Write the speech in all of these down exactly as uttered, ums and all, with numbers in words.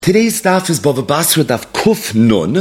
Today's daf is Bava Basra daf Kuf Nun,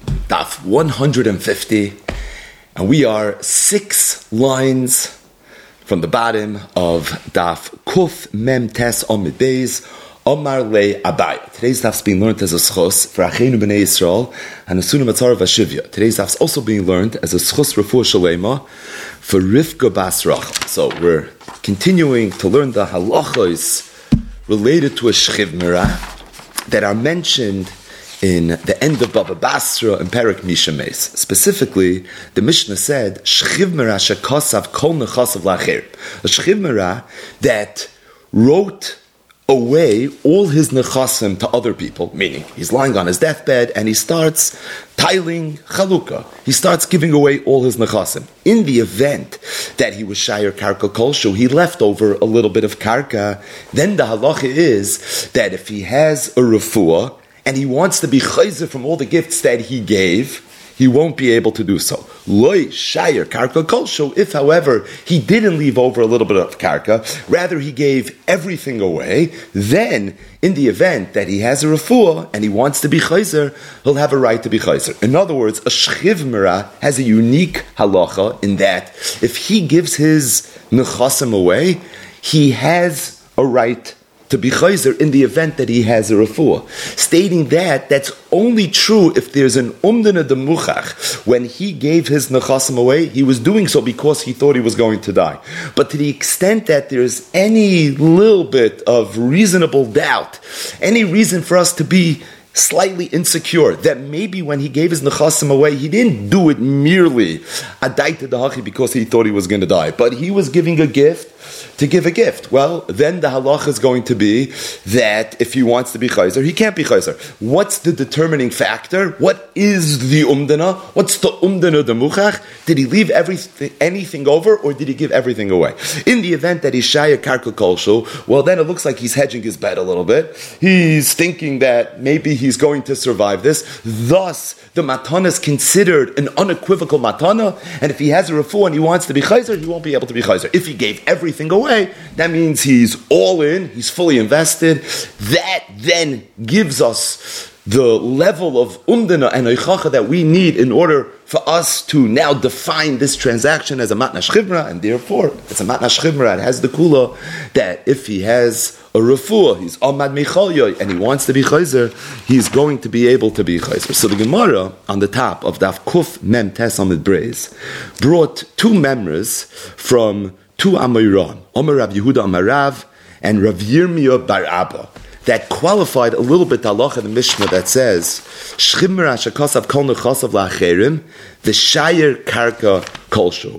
daf one hundred fifty, and we are six lines from the bottom of daf Kuf Mem Tes Amid Beis Omar Le Abai. Today's daf is being learned as a schos for Achenu B'nai Yisrael and Asuna Matzar Vashivya. Today's daf is also being learned as a schos Refuah Shalema for Rivka Bas Rachel. So we're continuing to learn the halachos related to a shchiv mirah that are mentioned in the end of Bava Basra and Perek Mishames. Specifically, the Mishnah said, Shchiv Mirah shekasav kol nechasav lacher. A Shchiv Mirah that wrote away all his nechasim to other people, meaning he's lying on his deathbed and he starts tiling chalukah. He starts giving away all his nechasim. In the event that he was shayir karka kolshu, he left over a little bit of karka, then the halacha is that if he has a refuah and he wants to be chayzer from all the gifts that he gave, he won't be able to do so. Loi shayir karka kolshu. If, however, he didn't leave over a little bit of karka, rather he gave everything away, then in the event that he has a refuah and he wants to be chayzer, he'll have a right to be chayzer. In other words, a shchiv mirah has a unique halacha in that if he gives his nechasim away, he has a right to be chayzer in the event that he has a refuah. Stating that, that's only true if there's an umdana de muchach. When he gave his nechasim away, he was doing so because he thought he was going to die. But to the extent that there's any little bit of reasonable doubt, any reason for us to be slightly insecure that maybe when he gave his nechasim away, he didn't do it merely adaita dahachi because he thought he was going to die, but he was giving a gift to give a gift. Well, then the halacha is going to be that if he wants to be chayzer, he can't be chayzer. What's the determining factor? What is the umdana? What's the umdana de muchach? Did he leave everything, anything over, or did he give everything away? In the event that he's shaya karka kolshu, well, then it looks like he's hedging his bet a little bit. He's thinking that maybe he's going to survive this. Thus, the matana is considered an unequivocal matana, and if he has a refuah and he wants to be chayzer, he won't be able to be chayzer. If he gave everything away, that means he's all in, he's fully invested. That then gives us the level of umdana and oichacha that we need in order for us to now define this transaction as a matna shchivra, and therefore it's a matna shchivra. It has the kula that if he has a refuah, he's amad mechalyoy, and he wants to be chayzer, he's going to be able to be chayzer. So the Gemara on the top of Daf Kuf Mem Tes Amid Beis brought two memories from two Amoyron, Omer Rav Yehuda Amar Rav and Rav Yirmiyah Bar Abba, that qualified a little bit the halacha in the Mishnah that says Shchiv mirah shekasav kol nechasav la'acherim v'shayir karka kolshu.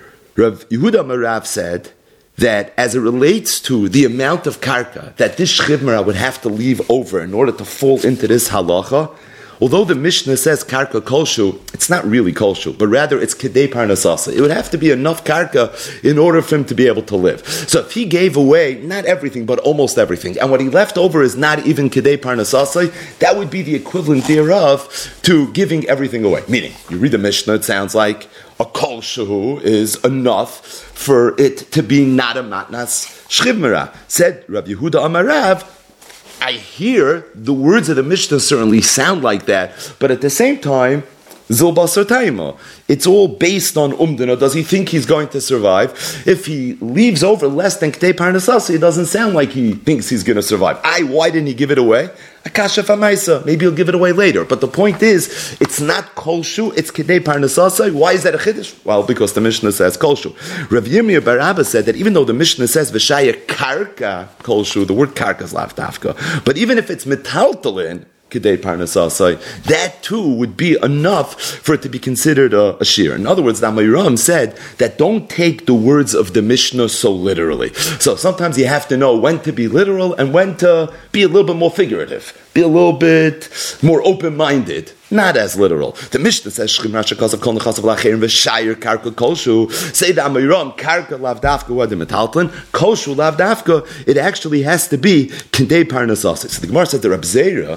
Rav Yehuda Amar Rav said that as it relates to the amount of karka that this shchiv mirah would have to leave over in order to fall into this halacha, although the Mishnah says karka kolshu, it's not really kolshu, but rather it's kedei parnasasa. It would have to be enough karka in order for him to be able to live. So if he gave away, not everything, but almost everything, and what he left over is not even kedei parnasasa, that would be the equivalent thereof to giving everything away. Meaning, you read the Mishnah, it sounds like a kolshu is enough for it to be not a matnas shchiv mirah. Said Rav Yehuda Amar Rav, I hear the words of the Mishnah certainly sound like that, but at the same time, Zil Basar Taima. It's all based on umdana. Does he think he's going to survive? If he leaves over less than Kedei Parnasasa, it doesn't sound like he thinks he's going to survive. I, why didn't he give it away? Akasha Famaisa. Maybe he'll give it away later. But the point is, it's not Kolshu, it's Kedei Parnasasa. Why is that a Chiddush? Well, because the Mishnah says Kolshu. Rav Yirmiyah Bar Abba said that even though the Mishnah says V'shaya Karka Kolshu, the word Karka is lav dafka, but even if it's Metaltalin, Kedei Parnasasai, that too would be enough for it to be considered a, a shear. In other words, the Amoyram said that don't take the words of the Mishnah so literally. So sometimes you have to know when to be literal and when to be a little bit more figurative, be a little bit more open-minded, not as literal. The Mishnah says Shchiv mirah shekasav kol nechasav la'acherim v'shayir karka kolshu. Say the Amoyram karka lav dafka wadim metaltlin kolshu lav dafka. It actually has to be Kedei Parnasasai. So the Gemara said the Reb Zera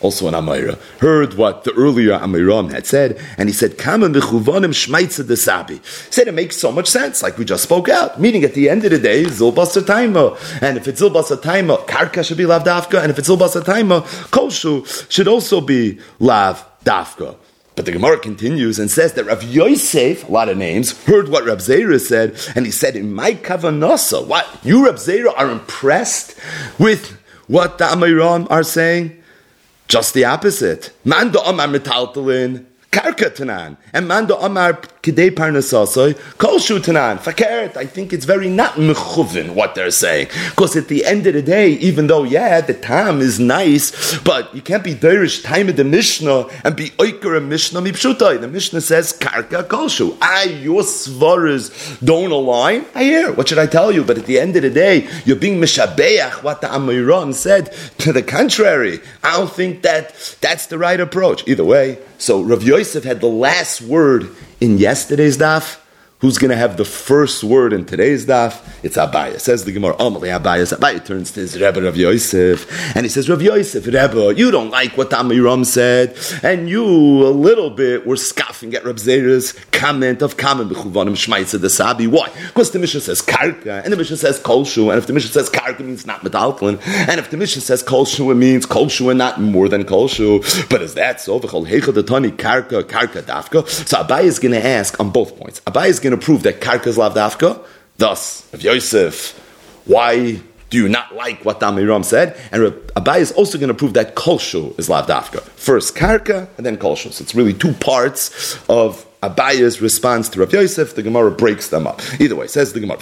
also an Amayra, heard what the earlier Amayram had said, and he said, Kama mechuvanim shmaitza desabi. Said it makes so much sense, like we just spoke out. Meaning at the end of the day, zilbasa taima. And if it's zilbasa taima, karka should be lav dafka, and if it's zilbasa taima, kolshu should also be lav dafka. But the Gemara continues and says that Rav Yosef, a lot of names, heard what Rav Zera said, and he said, in my kavanasa, what? You, Rav Zera, are impressed with what the Amayram are saying? Just the opposite. Mando amar metaltalin, karka tanan. And mando amar kidei parnasasoi, kolshu tanan. Fakert, I think it's very not mechuvin what they're saying. Because at the end of the day, even though, yeah, the tam is nice, but you can't be derish time of the Mishnah and be oiker a Mishnah mipshutai. The Mishnah says karka kolshu. Ah, your svaras don't align. I hear. What should I tell you? But at the end of the day, you're being mishabeach what the Amayram said. To the contrary, I don't think that that's the right approach. Either way, so Rav Yosef had the last word in yesterday's daf. Who's going to have the first word in today's daf? It's Abaye. Says the Gemara, Amalei Abaye. Abaye turns to his Rebbe Rav Yosef, and he says, Rav Yosef, Rebbe, you don't like what Amayram said, and you a little bit were scoffing at Rav Zera's comment of Kamen B'chuvanim Shmaitza Desabi. Why? Because the Mishnah says Karka, and the Mishnah says Kolshu, and if the Mishnah says Karka, it means not Metaltlin, and if the Mishnah says Kolshu, it means Kolshu and not more than Kolshu. But is that so? V'chol heicha detani Karka, Karka Dafka. So Abaye is going to ask on both points. Abaye is going to prove that karka is lav dafka. Thus, Rav Yosef, why do you not like what the Amayram said? And Abaye is also going to prove that kolshu is lav dafka. First karka, and then kolshu. So it's really two parts of Abaye's response to Rav Yosef. The Gemara breaks them up. Either way, says the Gemara,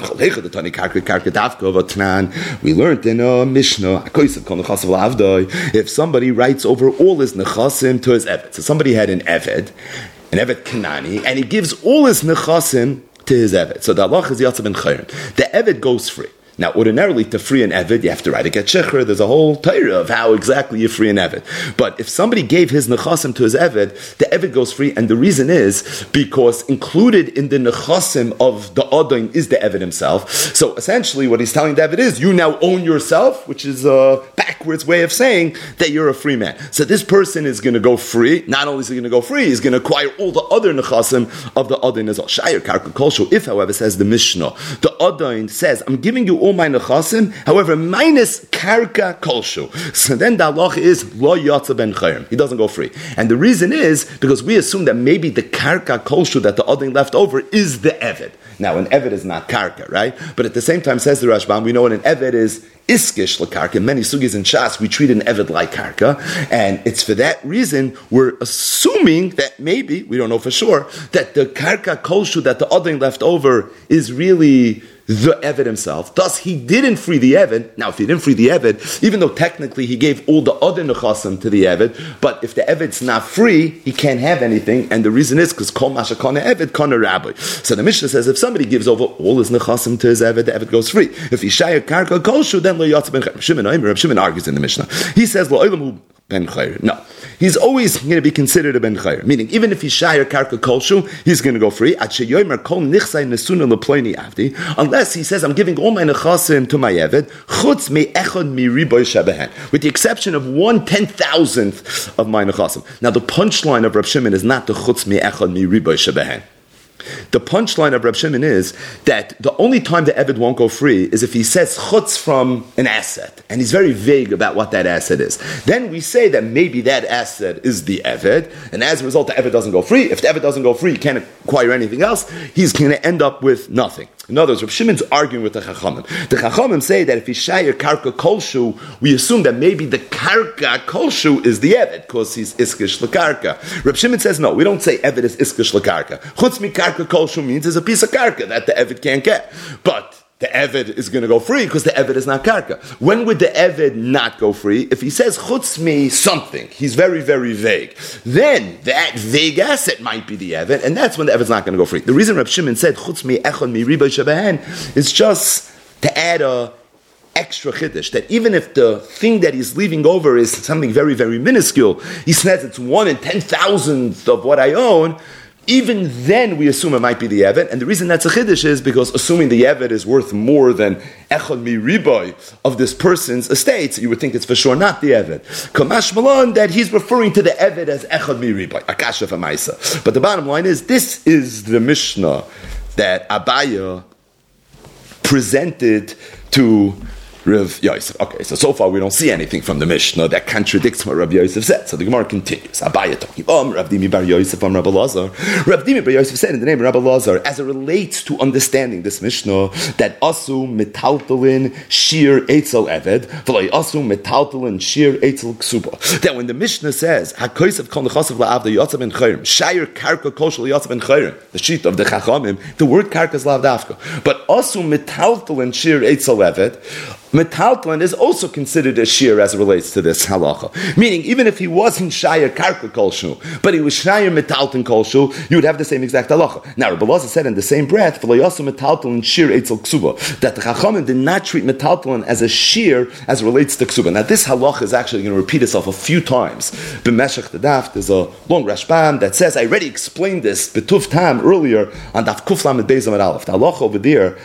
we learned in a Mishnah, if somebody writes over all his nechasim to his eved. So somebody had an eved, an eved Kanani, and he gives all his nechasim to his eved. So the halach is Yatzav ben Chayrim. The eved goes free. Now, ordinarily, to free an eved, you have to write a get shecher. There's a whole Torah of how exactly you free an eved. But if somebody gave his nechasim to his eved, the eved goes free, and the reason is because included in the nechasim of the adain is the eved himself. So essentially, what he's telling the eved is, you now own yourself, which is a backwards way of saying that you're a free man. So this person is going to go free. Not only is he going to go free, he's going to acquire all the other nechasim of the adain as well. Shayir karka kolshu. If, however, says the Mishnah, the adain says, I'm giving you all my nechasim, however, minus karka kolshu. So then the halach is lo yatsa ben chayrim. He doesn't go free. And the reason is because we assume that maybe the karka kolshu that the adin left over is the eved. Now, an eved is not karka, right? But at the same time, says the Rashbam, we know what an eved is iskish l'karka. Many sugis in Shas, we treat an eved like karka, and it's for that reason we're assuming that maybe, we don't know for sure, that the karka kolshu that the adin left over is really the eved himself. Thus, he didn't free the eved. Now, if he didn't free the eved, even though technically he gave all the other nechasim to the eved, but if the eved's not free, he can't have anything. And the reason is because kol masha kana eved kana rabbi. So the Mishnah says if somebody gives over all his nechasim to his eved, the eved goes free. If he shayir karka kolshu, then lo yatz ben chayr. Shimon Reb Shimon argues in the Mishnah. He says lo oilamu ben chayr. No, he's always going to be considered a ben chayr. Meaning, even if he's shayir karka kolshu, he's going to go free. At sheyomer kol nichsay nesuna leploini avdi. Unless he says, I'm giving all my nechasim to my eved, chutz me echad mi riboy shebehen, with the exception of one ten thousandth of my nechasim. Now, the punchline of Reb Shimon is not the chutz me echad mi riboy shebehen. The punchline of Reb Shimon is that the only time the eved won't go free is if he says chutz from an asset, and he's very vague about what that asset is. Then we say that maybe that asset is the eved, and as a result, the eved doesn't go free. If the eved doesn't go free, he can't acquire anything else. He's going to end up with nothing. In other words, Reb Shimon's arguing with the Chachamim. The Chachamim say that if he's shayir karka kolshu, we assume that maybe the karka kolshu is the eved because he's iskish l'karka. Reb Shimon says no, we don't say eved is iskish l'karka. Chutz mi karka kolshu means there's a piece of karka that the eved can't get. But the eved is going to go free because the eved is not karka. When would the eved not go free? If he says chutz me something, he's very, very vague. Then that vague asset might be the eved, and that's when the eved's not going to go free. The reason Reb Shimon said chutz me echon mi riba shebehen is just to add a extra chiddush, that even if the thing that he's leaving over is something very, very minuscule, he says it's one in ten thousandth of what I own, even then we assume it might be the Evet, and the reason that's a chiddush is because assuming the Evet is worth more than echad mi riboy of this person's estate, so you would think it's for sure not the Evet. Kamash Malon, that he's referring to the Evet as echad mi riboy, akasha famaisa. But the bottom line is, this is the Mishnah that Abaya presented to Rav Yosef. Okay, so so far we don't see anything from the Mishnah that contradicts what Rav Yosef said. So the Gemara continues. Abaya talking. Um, Rav Dimi bar Yosef, um, Rav Elazar. Rav Dimi bar Yosef said in the name of Rav Elazar, as it relates to understanding this Mishnah, that asu metaltalin shir eitzel eved, v'loi asu metaltalin shir eitzel ksuba. That when the Mishnah says hakoysev kol nechasav la'avda yotzav ben chayrim, shayir karka koshel yotzav ben chayrim, the sheet of the Chachamim, the word karka is lavdafka. But asu metaltalin shir eitzel eved, metaltalin is also considered a shear as it relates to this halacha. Meaning, even if he wasn't shayir karka kolshu, but he was shayir metaltalin kolshu, you would have the same exact halacha. Now, Rabbi Elazar said in the same breath, "V'loyasu metaltalin shear eitzel ksuba," that the Chachamim did not treat metaltalin as a shear as it relates to ksuba. Now, this halacha is actually going to repeat itself a few times. B'meshach the daf, there's a long Rashbam that says, I already explained this betuf tam earlier on daf kuflam and bezam and aleph. The halacha over there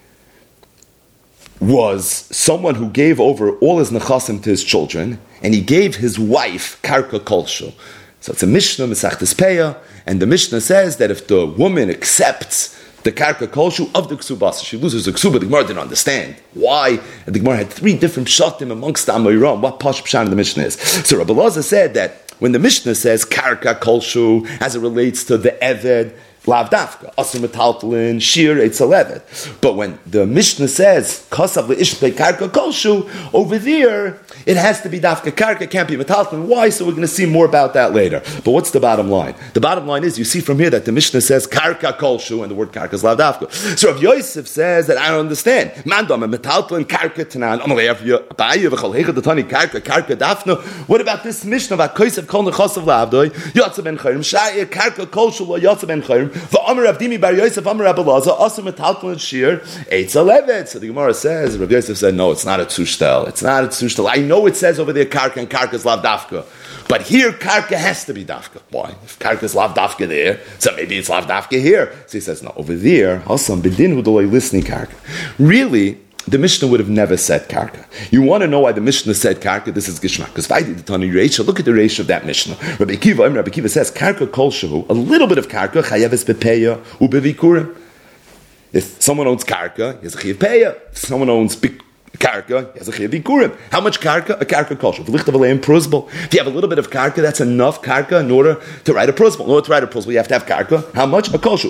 was someone who gave over all his nechasim to his children, and he gave his wife karka kolshu. So it's a Mishnah, Mesachtes Peah, and the Mishnah says that if the woman accepts the karka kolshu of the ksubas, she loses the ksuba. The Gemara didn't understand why. And the Gemara had three different shatim amongst the Amoyram, what Pash Pshan in the Mishnah is. So Rabbi Elazar said that when the Mishnah says karka kolshu, as it relates to the Eved, Lav dafka, asur metaltalin, shir eitzel evet. But when the Mishnah says kasav leishbei karka kolshu, over there it has to be dafka karka, can't be metaltalin. Why? So we're going to see more about that later. But what's the bottom line? The bottom line is you see from here that the Mishnah says karka kolshu, and the word karka is lav dafka. So Rav Yosef says that I don't understand. Mandam metaltalin karka tanan amalei abayu v'chol heichad datani karka karka dafna. What about this Mishnah about kosev kol nechasav lavdoi yotzav ben chayrim shayir karka kolshu lo yotzav ben chayrim. V'amar Rav Dimi bar Yosef, Amar Rabbi Elazar, asur metaltalin shir eitzel evet. So the Gemara says, Rav Yosef said, no, it's not a tzushtel. It's not a tzushtel. I know it says over there karka, and karka is lav dafka. But here, karka has to be dafka. Why? If karka is lav dafka there, so maybe it's lav dafka here. So he says, no, over there, hasam bedin hudoloi listening karka. Really, the Mishnah would have never said karka. You want to know why the Mishnah said karka? This is Gishmak. Because if I did the Tani Reisha, look at the Reisha of that Mishnah. Rabbi Akiva, Rabbi Akiva says, karka kol shehu, a little bit of karka, chayeves bepeya, ubevikurim. If someone owns karka, he has a chayev peya. If someone owns bik- karka, he has a chayev bikurim. How much karka? A karka kol shehu. If you have a little bit of karka, that's enough karka in order to write a prosbal. In order to write a prosbal, you have to have karka. How much? A kol shehu.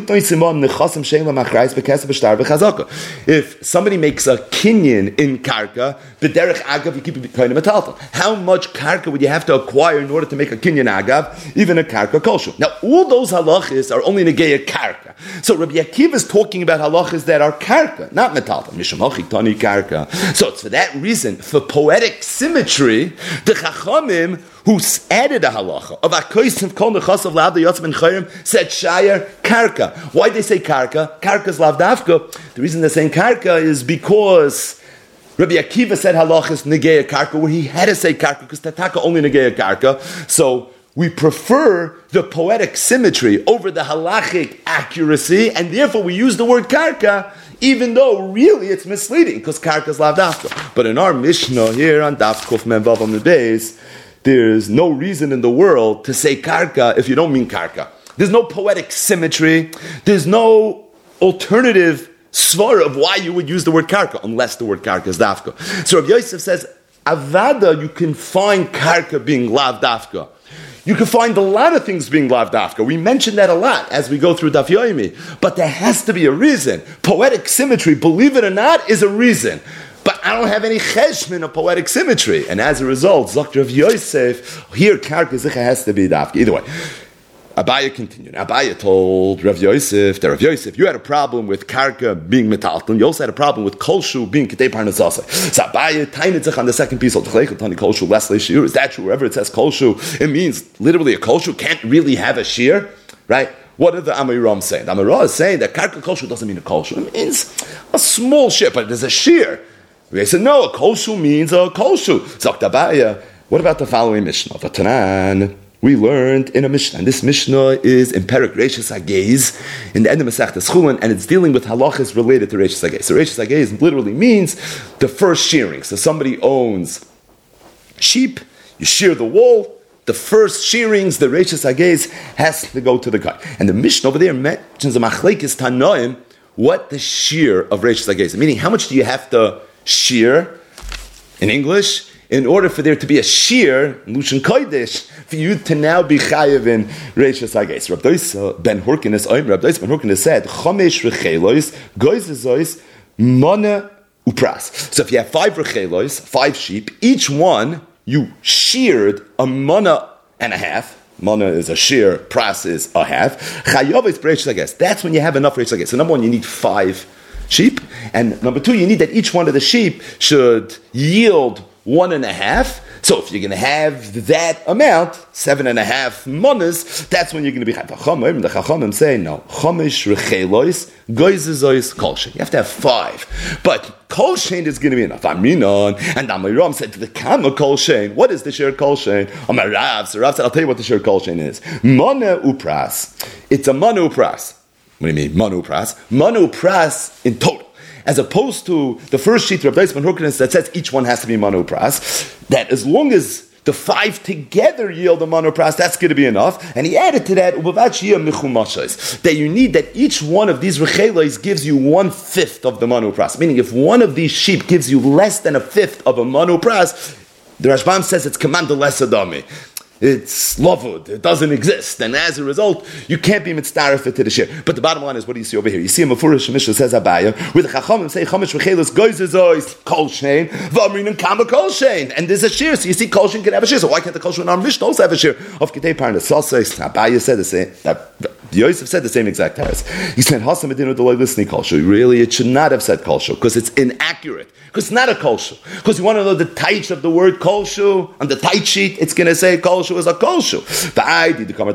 If somebody makes a kinyan in karka, b'derech agav, you keep it kind of metaltal. How much karka would you have to acquire in order to make a kinyan agav? Even a karka kol shehu. Now, all those halachas are only negeya karka. So Rabbi Akiva is talking about halachas that are karka, not metaltal. Mishamachi tani karka. So it's for that reason, for poetic symmetry, the Chachamim who added a halacha of akoysim kol nechasav lav yotzav ben chayrim said shayir karka. Why did they say karka? Karka is lav dafka. The reason they're saying karka is because Rabbi Akiva said halachas negeya karka, where he had to say karka because tataka only negeya karka. So we prefer the poetic symmetry over the halachic accuracy, and therefore we use the word karka, even though really it's misleading, because karka is lav dafka. But in our Mishnah here on Daf Kuf Mem Vav on the base, there's no reason in the world to say karka if you don't mean karka. There's no poetic symmetry. There's no alternative svara of why you would use the word karka, unless the word karka is dafka. So Rav Yosef says, avada, you can find karka being lav dafka. You can find a lot of things being lav dafka. We mentioned that a lot as we go through Daf Yomi. But there has to be a reason. Poetic symmetry, believe it or not, is a reason. But I don't have any cheshmin of poetic symmetry. And as a result, Zok Rav Yosef, here karka zicha has to be dafka. Either way. Abaya continued. Abaya told Rav Yosef that Rav Yosef, you had a problem with karka being metalton. You also had a problem with kolshu being ketei parnasasa. So Abaya tained zich on the second piece of tani kolshu less shiur. Is that true? Wherever it says kolshu, it means literally a kolshu can't really have a shear, right? What are the Amiram saying? The Amirah is saying that karka kolshu doesn't mean a kolshu. It means a small shear, but there's a shear. They said no, a kolshu means a kolshu. Zok Abaya. What about the following Mishnah? V'tanan. we learned in a Mishnah, and this Mishnah is in Perek Reishis Hageiz, in the end of Masechtas Chulin, and it's dealing with halachas related to Reishis Hageiz. So Reishis Hageiz literally means the first shearing. So somebody owns sheep, you shear the wool, the first shearings, the Reishis Hageiz has to go to the guy. And the Mishnah over there mentions a machlekes tanoim, what the shear of Reishis Hageiz, meaning how much do you have to shear, in English, in order for there to be a shear, Lushan Kodesh, for you to now be chayiv in Reishis Hageiz. Rabbi Dois ben Hurkinus, Rabbi Dois ben Hurkinus said, Chomesh rechelois, goizezois, mana upras. So if you have five rechelois, five sheep, each one you sheared a mana and a half. Mana is a shear, pras is a half. Chayav is Reishis Hageiz. That's when you have enough Reishis Hageiz. So number one, you need five sheep, and number two, you need that each one of the sheep should yield one and a half. So if you're going to have that amount, seven and a half manas, that's when you're going to be chayav. The Chachamim say no. Chomish rechelois goizezois kolshein. You have to have five, but kolshein is going to be enough. Aminon and Amiram said to the kama kolshein. What is the shir kolshein? Amarav. So Rav said, I'll tell you what the shir kolshein is. Mana upras. It's a mana upras. What do you mean mana upras? Mana upras in total. As opposed to the first sheet of Rabbi Dois ben Hurkinus that says each one has to be manu pras, that as long as the five together yield a manu pras, that's going to be enough. And he added to that that you need that each one of these rechelos gives you one fifth of the manu pras. Meaning, if one of these sheep gives you less than a fifth of a manu pras, the Rashbam says it's command less adami. It's lavud. It doesn't exist. And as a result, you can't be mitzdaref to the shir. But the bottom line is, what do you see over here? You see a Mefurish Mishnah says Abaya, where the Chachamim say, Chomesh v'chelos goizezois kol shein, v'amrinim kama kol shein. And there's a shir. So you see kol shein can have a shir. So why can't the kol shein in our Mishnah also have a shir? Of Kitei Parnas. Abaya said the same. Yosef said the same exact text. He said, Hasam edinu d'loi lisni kol shu. Really, it should not have said kol shu, because it's inaccurate. Because it's not a kol shu. Because you want to know the taich of the word kol shu, on the taich sheet, it's going to say kol shu is a kol shu. But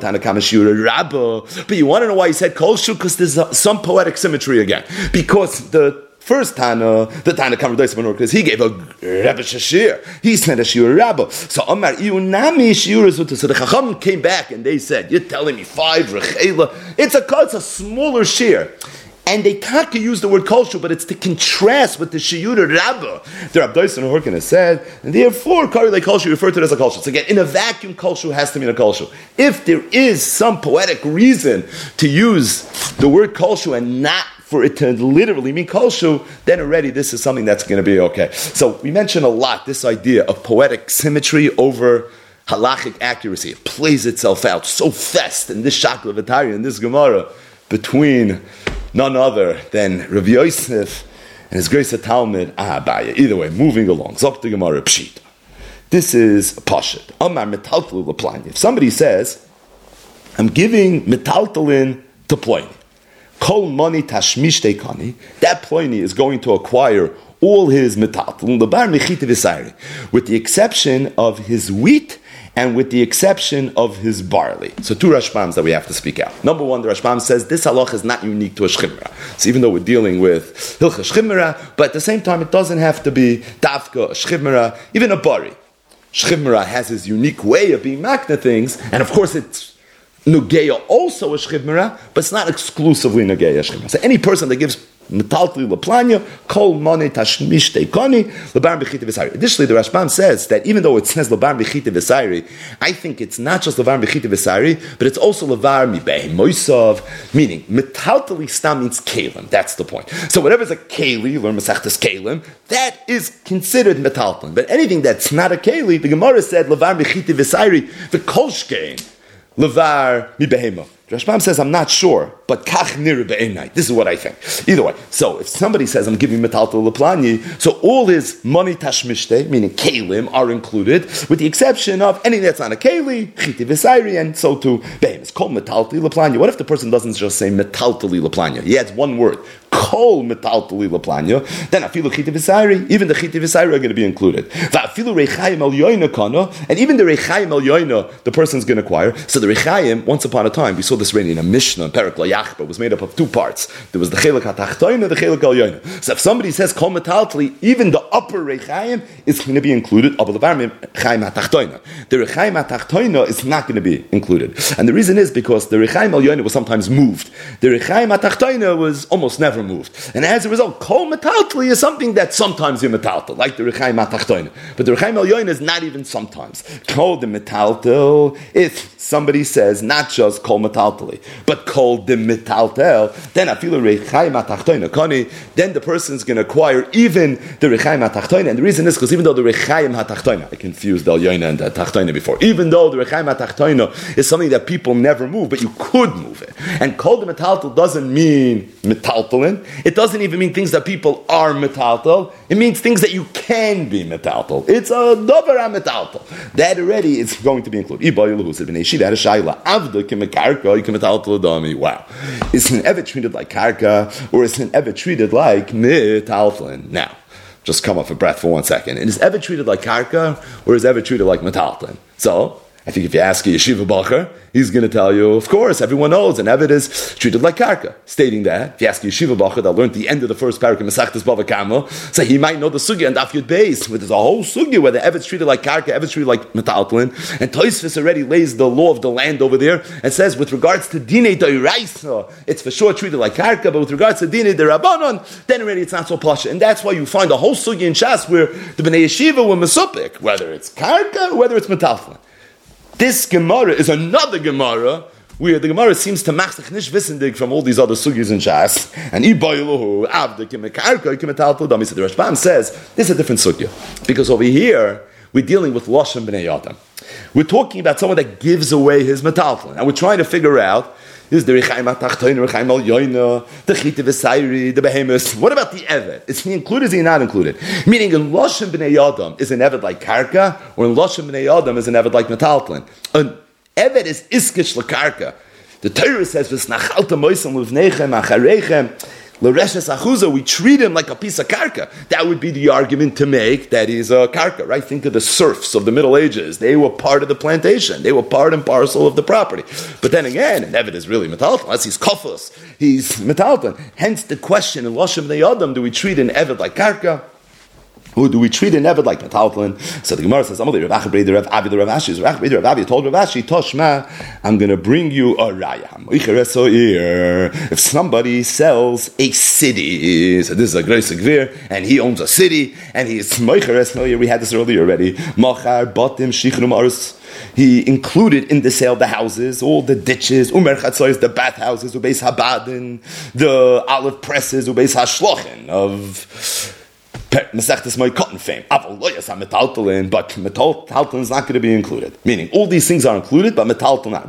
you want to know why he said kol shu? Because there's a, some poetic symmetry again. Because the first Tana, the Tana Kamar Dois ben Hurkinus, he gave a Rebbe Shashir. He said a Shiur Rabba. So Amar Iunami Shiur Zuta. So the Chacham came back and they said, "You're telling me five rechela? It's a it's a smaller shear." And they can't use the word kolshu, but it's to contrast with the Shiur Rabba. The Rabbi Dois ben Hurkinus said, and therefore, Kari like kolshu referred to it as a kolshu. So again, in a vacuum, kolshu has to mean a kolshu. If there is some poetic reason to use the word kolshu and not for it to literally mean kolshu, then already this is something that's going to be okay. So we mentioned a lot this idea of poetic symmetry over halachic accuracy. It plays itself out so fast in this Shakla V'Tari, in this Gemara, between none other than Rav Yosef and his Grace Talmud Ahabaya. Either way, moving along. Zok the Gemara Pshita. This is Pashat. Amar metaltal l'Pliny. If somebody says, I'm giving metaltalin to Pliny, Kol money tashmish teikani, that Pliny is going to acquire all his metaltalin, l'bar mechita v'sayri, with the exception of his wheat and with the exception of his barley. So two Rashbams that we have to speak out. Number one, the Rashbam says this halach is not unique to a shchimra. So even though we're dealing with hilcha shchimra, but at the same time it doesn't have to be dafka, a shchimra, even a bari. Shchimra has his unique way of being makna things, and of course it's nugeya also a shchimra, but it's not exclusively nugeya shchimra. So any person that gives metaltli leplanya, kol money tashmish teikani, lebar bechita v'sayri. Additionally, the Rashbam says that even though it says lebar bechita v'sayri, I think it's not just levar bechita v'sayri, but it's also levar mibeh moisav, meaning metaltli stam means kalim. That's the point. So whatever is a keli, learn Masechtas Kalim, that is considered metaltli. But anything that's not a keli, the Gemara said levar bechita v'sayri v'kolshkein levar mibehema. Rashbam says, I'm not sure, but kach nir be'enai. This is what I think. Either way, so if somebody says, I'm giving metaltal leplani, so all his money tashmishte, meaning kalim, are included, with the exception of anything that's not a keli, chiti v'sayri, and so too be'em. It's called metaltal leplani. What if the person doesn't just say metaltali leplani? He adds one word, kol metaltali laplanya, then afilu chita v'sairi, even the chita v'sairi are going to be included. Va'afilu reichayim el yoina kana, and even the reichayim el yoina, the person's going to acquire. So the reichayim, once upon a time, we saw this already in a Mishnah, Perek LaYachba, was made up of two parts. There was the chelik hatachtoina, the chelik el yoina. So if somebody says kol metaltali, even the upper reichayim is going to be included. The reichayim hatachtoina is not going to be included, and the reason is because the reichayim el yoina was sometimes moved. The reichayim hatachtoina was almost never moved, and as a result, kol metaltali is something that sometimes you metaltal, like the reichayim hatachtoina. But the reichayim el yoina is not even sometimes. Kol the metaltal, if somebody says not just kol metaltali, but kol the metaltel, then I feel a reichayim hatachtoina kani. Then the person is going to acquire even the reichayim hatachtoina, and the reason is because even though the reichayim hatachtoina, I confused el yoina and the tachtoina before, even though the reichayim hatachtoina is something that people never move, but you could move it, and kol the metaltel doesn't mean metaltalin. It doesn't even mean things that people are metaltal. It means things that you can be metaltal. It's a dover metaltal. That already is going to be included. Wow. Is an evet treated like karka, or is an evet treated like metaltalin? Now, just come off a breath for one second. And is evet treated like karka, or is evet treated like metaltalin? So, I think if you ask a yeshiva bacher, he's going to tell you, of course, everyone knows, and Evet is treated like karka. Stating that, if you ask a yeshiva bacher that learned the end of the first parak in Masechtas Bava Kama, so he might know the sugya and Daf Yud Beis, where there's a whole sugya where the Evet's treated like karka, Evet's treated like metaltalin, and Tosfos already lays the law of the land over there, and says, with regards to Dinei Doiraisa, it's for sure treated like karka, but with regards to Dinei Derabanan, then already it's not so pasha. And that's why you find a whole sugya in Shas where the Bnei Yeshiva were mesupik, whether it's karka or whether it's metaltalin. This Gemara is another Gemara where the Gemara seems to machzich nish vissendig from all these other sugyas in Shas. And Ibayluhu Avda Kimekarka Kimetalto Dami. So the Rashbam says this is a different sugya, because over here we're dealing with Lashon Bnei Adam. We're talking about someone that gives away his metaltalin, and we're trying to figure out, is the reichayim hatachtoina, reichayim el yoina, the chita v'sairi, the behemoth? What about the evet? Is he included? Is he not included? Meaning, in Lashon Bnei Adam is an evet like karka, or in Lashon Bnei Adam is an evet like metaltalin. An evet is iskish lekarka. The Torah says v'snachalta moisam levnechem acharechem. L'reshes achuza, we treat him like a piece of karka. That would be the argument to make that he's a karka, right? Think of the serfs of the Middle Ages. They were part of the plantation. They were part and parcel of the property. But then again, an evet is really metaltalin. Unless he's kofos, he's metaltalin. Hence the question, in Lashon Bnei Adam, do we treat an evet like karka? Or do we treat an evet like metaltalin? So the Gemara says, Amalei Rav Acha Breder Rav Avi the Rav Ashi. Rav Breder Rav Avi told Rav Ashi, Toshma, I'm going to bring you a raya. If somebody sells a city, so this is a great segvir, and he owns a city, and he's moicheres, we had this earlier already, machar batim shichrum ars. He included in the sale the houses, all the ditches, umer chatzois, the bathhouses, ubeis habadin, the olive presses, ubeis hashlochen of Masechtas Moed cotton fame. But metaltalin is not going to be included. Meaning, all these things are included, but metaltalin not.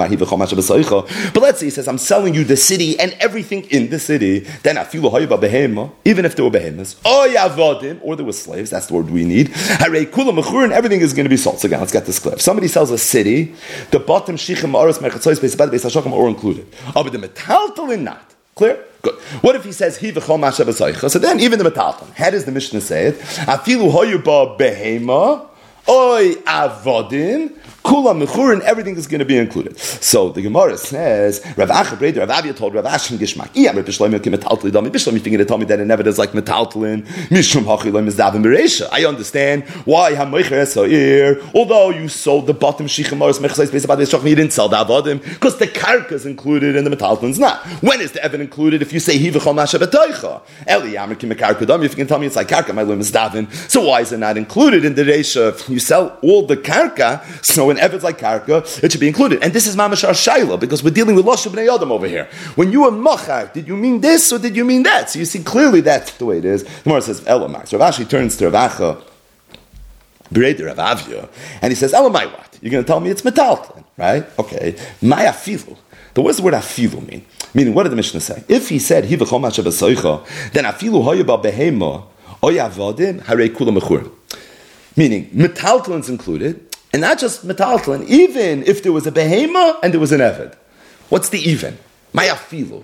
But let's say he says, I'm selling you the city and everything in the city. Then afilu hayba behema, even if there were behemoths, or yavodim, or there were slaves. That's the word we need. Harei kula mechur, and everything is going to be sold. So again, let's get this clear. If somebody sells a city, the bottom shichem aros merchatzois beis abad beis hashokam are included. Oh, but the metaltalin not. Clear? Good. What if he says he v'chol mashav v'soicha? So then even the metaltalin. How does the Mishnah say it? Afilu hoyuba behema oy avodin kula mechur, and everything is going to be included. So the Gemara says, Rav Acha Breder Rav Avia told Rav Ashin Gishmak, yeah, Rav Bishlomi ki metaltalin dami. Bishlomi thinking to tell me that it never is like metaltalin. Mishum hachiloim is davim bereisha. I understand why hamoicher esoir. Although you sold the bottom shichem maris mechzais based about this shochem, you didn't sell the avodim because the karka is included and the metaltalin's not. When is the evan included? If you say hi v'chol masha b'toicha, Eli Yamar ki mekarka dami. If you can tell me it's like karka, my lim is davim. So why is it not included in the reisha? If you sell all the karka, so when evan's like karka, it should be included. And this is mamashar shaila, because we're dealing with Lashon Bnei Adam over here. When you were machar, did you mean this or did you mean that? So you see clearly that's the way it is. The Gemara says Elamai. So Rav Ashi turns to Rav Acha Breder Rav Avia, and he says Elamai, what? You're going to tell me it's metaltalin, right? Okay. My afilu. The what's the word afilu mean? Meaning, what did the Mishnah say? If he said hi v'chol mashav v'soicha, then afilu hoyaba behema oyavodim harei kula mechur. Meaning, metaltalin's included. And not just metaltalin, even if there was a behema and there was an eved. What's the even? Mayafilu.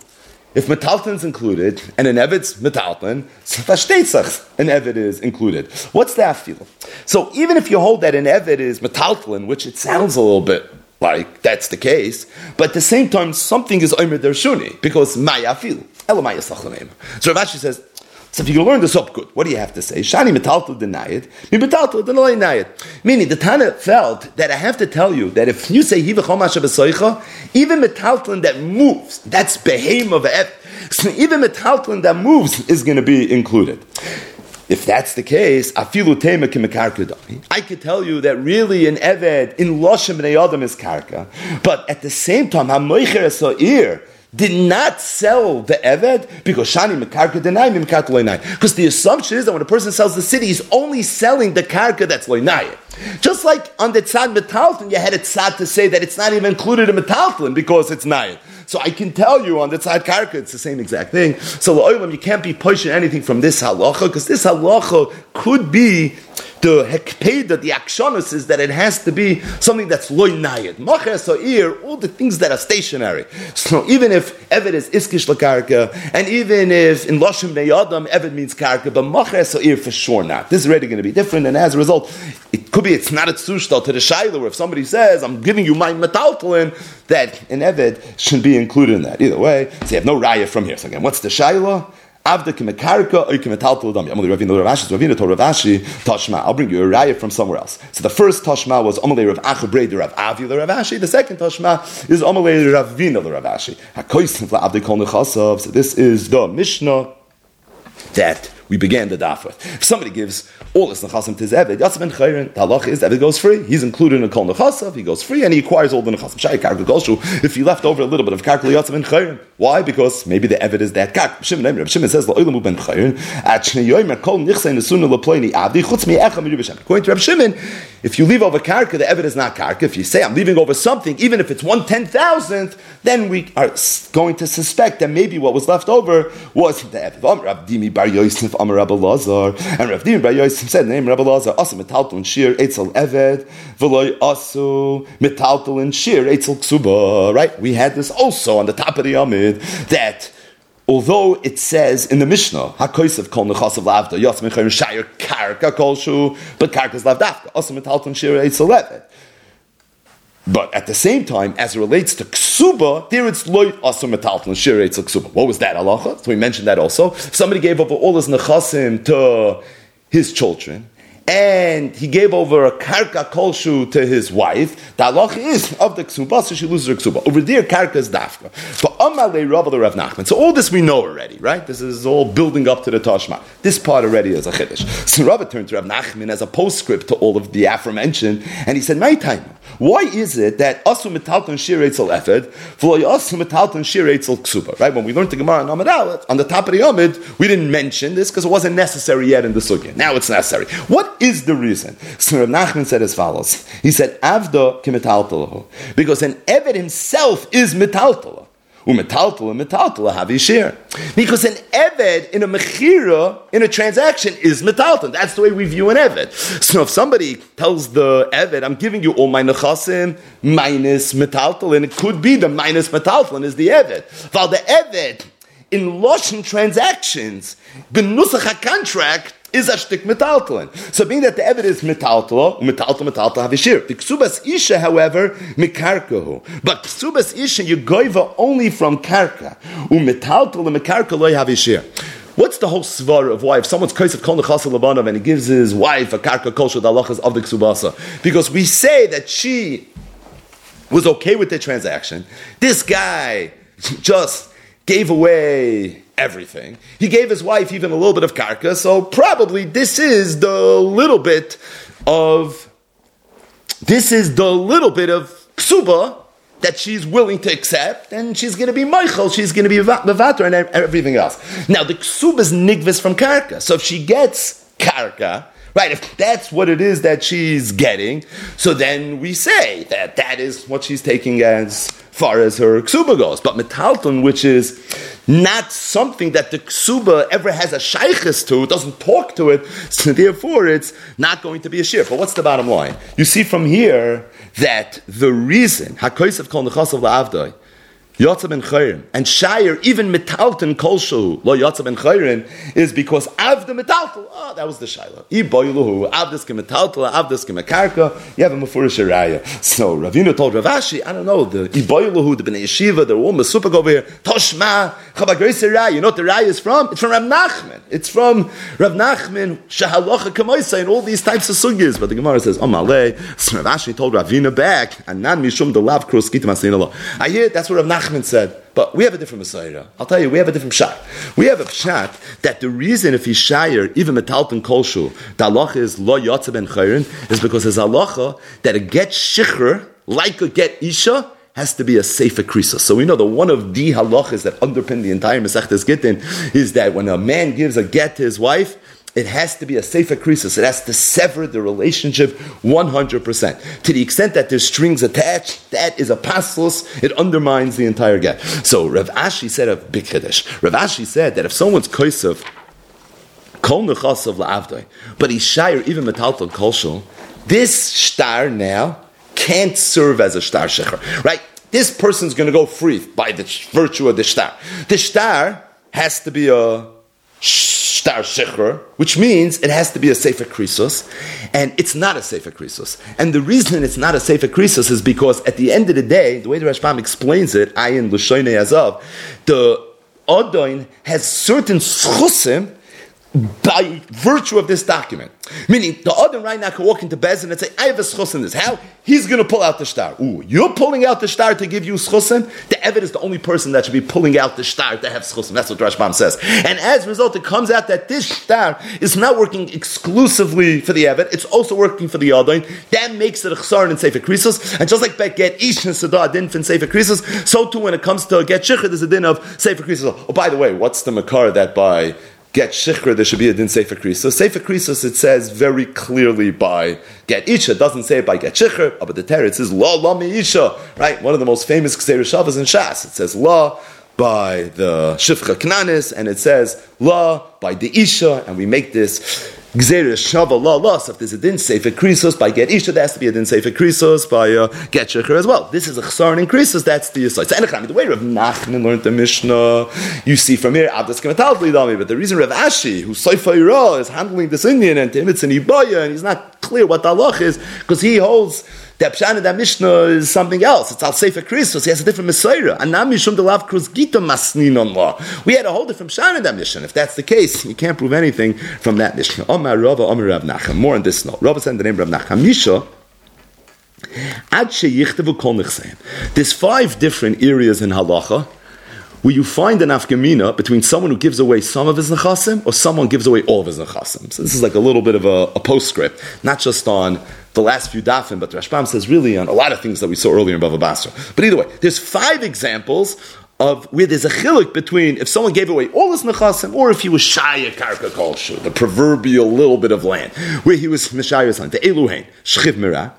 if metalton is included and an evid's metalton, so versteht an evid is included. What's the afilu? So even if you hold that an evid is metalton, which it sounds a little bit like that's the case, but at the same time something is omer dershuni because maya afilu. Ela maya sachlanem. So Rav Ashi says, so if you learn this up good, what do you have to say? Shani metaltal denied, mi metaltal denied. Meaning, the Tana felt that I have to tell you that if you say hiva chomash b'soicha, even metaltal that moves, that's behem of ev. So even metaltal that moves is going to be included. If that's the case, afilu tema kimekarka. I could tell you that really an eved in loshem b'nei adam is karka, but at the same time, hamoicher esoir did not sell the Eved because Shani Mekarka denied him because the assumption is that when a person sells the city, he's only selling the Karka that's Loinayit. Just like on the Tzad Metalton, you had a Tzad to say that it's not even included in Metalton because it's Nayit. So I can tell you on the Tzad Karka, it's the same exact thing. So L'olam, you can't be pushing anything from this halacha because this halacha could be the hekpeda, the akshanus is that it has to be something that's loy nayed. Maches ha'ir, all the things that are stationary. So even if Eved is iskish lakarka, and even if in Lashim Neyadam, Eved means karka, but maches ha'ir for sure not. This is already going to be different, and as a result, it could be it's not a tzushtal to the shayla, where if somebody says, I'm giving you my metaltalin, that an Eved should be included in that. Either way, so you have no raya from here. So again, what's the shayla? Avda kimekarka or kimetaltal dam. Amalei Ravina Ravashi, Ravina to Ravashi Tashma. I'll bring you a raya from somewhere else. So the first Tashma was Amalei Rav Achabrei Rav Avi the Ravashi. The second Tashma is Amalei Ravina the Ravashi. Hakoysim for Avda Kol Nechasav. So this is the Mishnah that we began the daf with. If somebody gives all his nechasim to his eved, Yatzav ben Chayrin, the halacha is the eved goes free. He's included in a kol nechasav, he goes free, and he acquires all the nechasim. Shai karka golshu, if he left over a little bit of karka Yatzav ben Chayrin. Why? Because maybe the eved is that karka. Shimon Shimon says, La'olam ben Chayrin, at Shnei Yomer kol nichsein nesuna leploini avdi, chutz mi echa miru b'shem. According to Reb Shimon, if you leave over karka, the eved is not karka. If you say, I'm leaving over something, even if it's one ten thousandth, then we are going to suspect that maybe what was left over was the eved. Rav Dimi bar Yosef Amar Rabbi Lazar, and Rav Dimi bar Yosef said the name Rabbi Lazar, asu metaltal shir etzel eved, v'loy asu metaltal shir etzel ksuba. Right? We had this also on the top of the Amid that although it says in the Mishnah, hakoysev kol nechasav lavda yatz mechayim shayir karka kolshu, but karka's lavdafka asu metaltal shir etzel eved. But at the same time, as it relates to ksuba, there it's loy asur metalton shir etzel ksuba. What was that halacha? So we mentioned that also. If somebody gave over all his nechasim to his children, and he gave over a karka kolshu to his wife, the halacha is of the ksuba, so she loses her ksuba. Over there, karka is dafka. But amalei Rav Rav Nachman. So all this we know already, right? This is all building up to the Tashma. This part already is a chiddush. So Rav turned to Rav Nachman as a postscript to all of the aforementioned, and he said, "My time. Why is it that asu metalton shir etzel efed, v'lo asu metalton shir etzel ksuba?" Right? When we learned the Gemara on Amid Aleph, on the top of the Amid, we didn't mention this because it wasn't necessary yet in the sugya. Now it's necessary. What is the reason? So Rav Nachman said as follows. He said, "Avda kimetaltalahu," because an eved himself is metaltalah. Umetaltalah, metaltalah havi shir. Because an eved in a mechira, in a transaction, is metaltalah. That's the way we view an eved. So if somebody tells the eved, I'm giving you all my nechasim minus metaltalah, and it could be the minus metaltalah is the eved. While the eved in Loshen transactions, benusach ha-contract, is a shtik metaltalin. So being that the eved is metaltala, metaltal, metaltal havishir. The ksubas isha, however, mikarkahu. But ksubas isha, you goiva only from karka. Umetaltal, mekarka loy havishir. What's the whole svar of why if someone's kaisef kol nechasa labanav and he gives his wife a karka kolshu dalachas of the ksubasa? Because we say that she was okay with the transaction. This guy just gave away everything. He gave his wife even a little bit of karka, so probably this is the little bit of this is the little bit of ksuba that she's willing to accept, and she's going to be Michael, she's going to be Mevater and everything else. Now the ksuba is nigvis from karka, so if she gets karka, right, if that's what it is that she's getting, so then we say that that is what she's taking as far as her ksuba goes. But metalton, which is not something that the ksuba ever has a shaykhis to, doesn't talk to it, so therefore it's not going to be a shir. But what's the bottom line? You see from here that the reason, hakoysev kol nechasav la'avdoi, Yatsa ben Chayrin. And Shire, even Metalton Kolshu, Lo Yatsa ben Chayrin, is because Avda Metaltal. Oh, that was the Shaila. I Boiluhu, Avdas ke Metaltal, Avdas ke Mekarka, you have a Mefurish Raya. So Ravina told Rav Ashi, I don't know, the I Boiluhu, the Bnei Yeshiva, the woman Supag over here, Toshma, Chabagreis Raya. You know what the Raya is from? It's from Rav Nachman. It's from Rav Nachman, Shahalacha Kamoisa, and all these types of sugyas. But the Gemara says, Amalei, so Rav Ashi told Ravina back, and Nan Mishum the Lav Krus Kitam Asinala. I hear that's what Rav Nachman said, but we have a different Messiah. I'll tell you, we have a different pshat. We have a pshat that the reason if he's shire, even metalton kolshu, the halacha is lo yatsa ben chayrin, is because there's halacha that a get shikhr, like a get isha, has to be a sefer krisos. So we know that one of the halachas that underpin the entire Masechtas Gittin is that when a man gives a get to his wife, it has to be a sefer krisos. It has to sever the relationship one hundred percent. To the extent that there's strings attached, that is a paslus, it undermines the entire get. So Rav Ashi said a big chiddush. Rav Ashi said that if someone's kosev, kol nechasav la'avdai, but he's shire, even metalton kolshul, this shtar now can't serve as a shtar shecher. Right? This person's going to go free by the virtue of the shtar. The shtar has to be a shtar shecher, which means it has to be a sefer krisos, and it's not a sefer krisos. And the reason it's not a sefer krisos is because at the end of the day, the way the Rashbam explains it, ayin l'shoynei azav, the Odoin has certain schusim by virtue of this document. Meaning, the Odoin right now can walk into Bezin and say, I have a schus in this. How? He's going to pull out the shtar. Ooh, you're pulling out the shtar to give you schusim? The Eved is the only person that should be pulling out the shtar to have schusim. That's what Rashbam says. And as a result, it comes out that this shtar is not working exclusively for the Eved, it's also working for the Odoin. That makes it a chsaron in Sefer Krisos. And just like Bet Get Ish and Sadah din in Sefer Krisos, so too when it comes to Get Shikhr, there's a din of Sefer Krisos. Oh, by the way, what's the makar that by Get Shikhr, there should be a din Sefer Krisos? Sefer Krisos, it says very clearly by Get Isha. It doesn't say it by Get Shikhr, but the Torah, it says La La Mi Isha, right? One of the most famous Kseir Shavas in Shas. It says La by the Shifcha Knanis, and it says La by the Isha, and we make this Gzeir Shava La La. So if there's a din Sefer Krisos by Get Isha, there has to be a din Sefer Krisos by uh, Get Shikhr as well. This is a chsaron in Krisos, that's the Yisai. So Enechami, the way Rav Nachman learned the Mishnah, you see from here, Avdas Kemetal B'Idami, but the reason Rav Ashi, who's Seifa Yirah, is handling this Indian, and to him it's an Ibaya, and he's not clear what the halach is, because he holds that Pshan and that Mishnah is something else. It's Al Sefer Krisos. He has a different Messiah. Anam Mishum de Lav Kruz Gita Masnin on law. We had a whole different Pshan in that Mishnah. If that's the case, you can't prove anything from that Mishnah. Omar Rava, Omar Rav Nachem. More on this note. Rava said the name Rav Nachem. Misha, Ad Sheyichtavu Kol Nechseim. There's five different areas in halacha where you find an afkamina between someone who gives away some of his nechasim or someone gives away all of his nechasim. So this is like a little bit of a, a postscript, not just on the last few dafim, but Rashbam says really on a lot of things that we saw earlier in Bava Basra. But either way, there's five examples of where there's a chiluk between if someone gave away all his nechasim or if he was shaya karka kolshu, the proverbial little bit of land, where he was mishayas land, the eluhain, shchiv mira,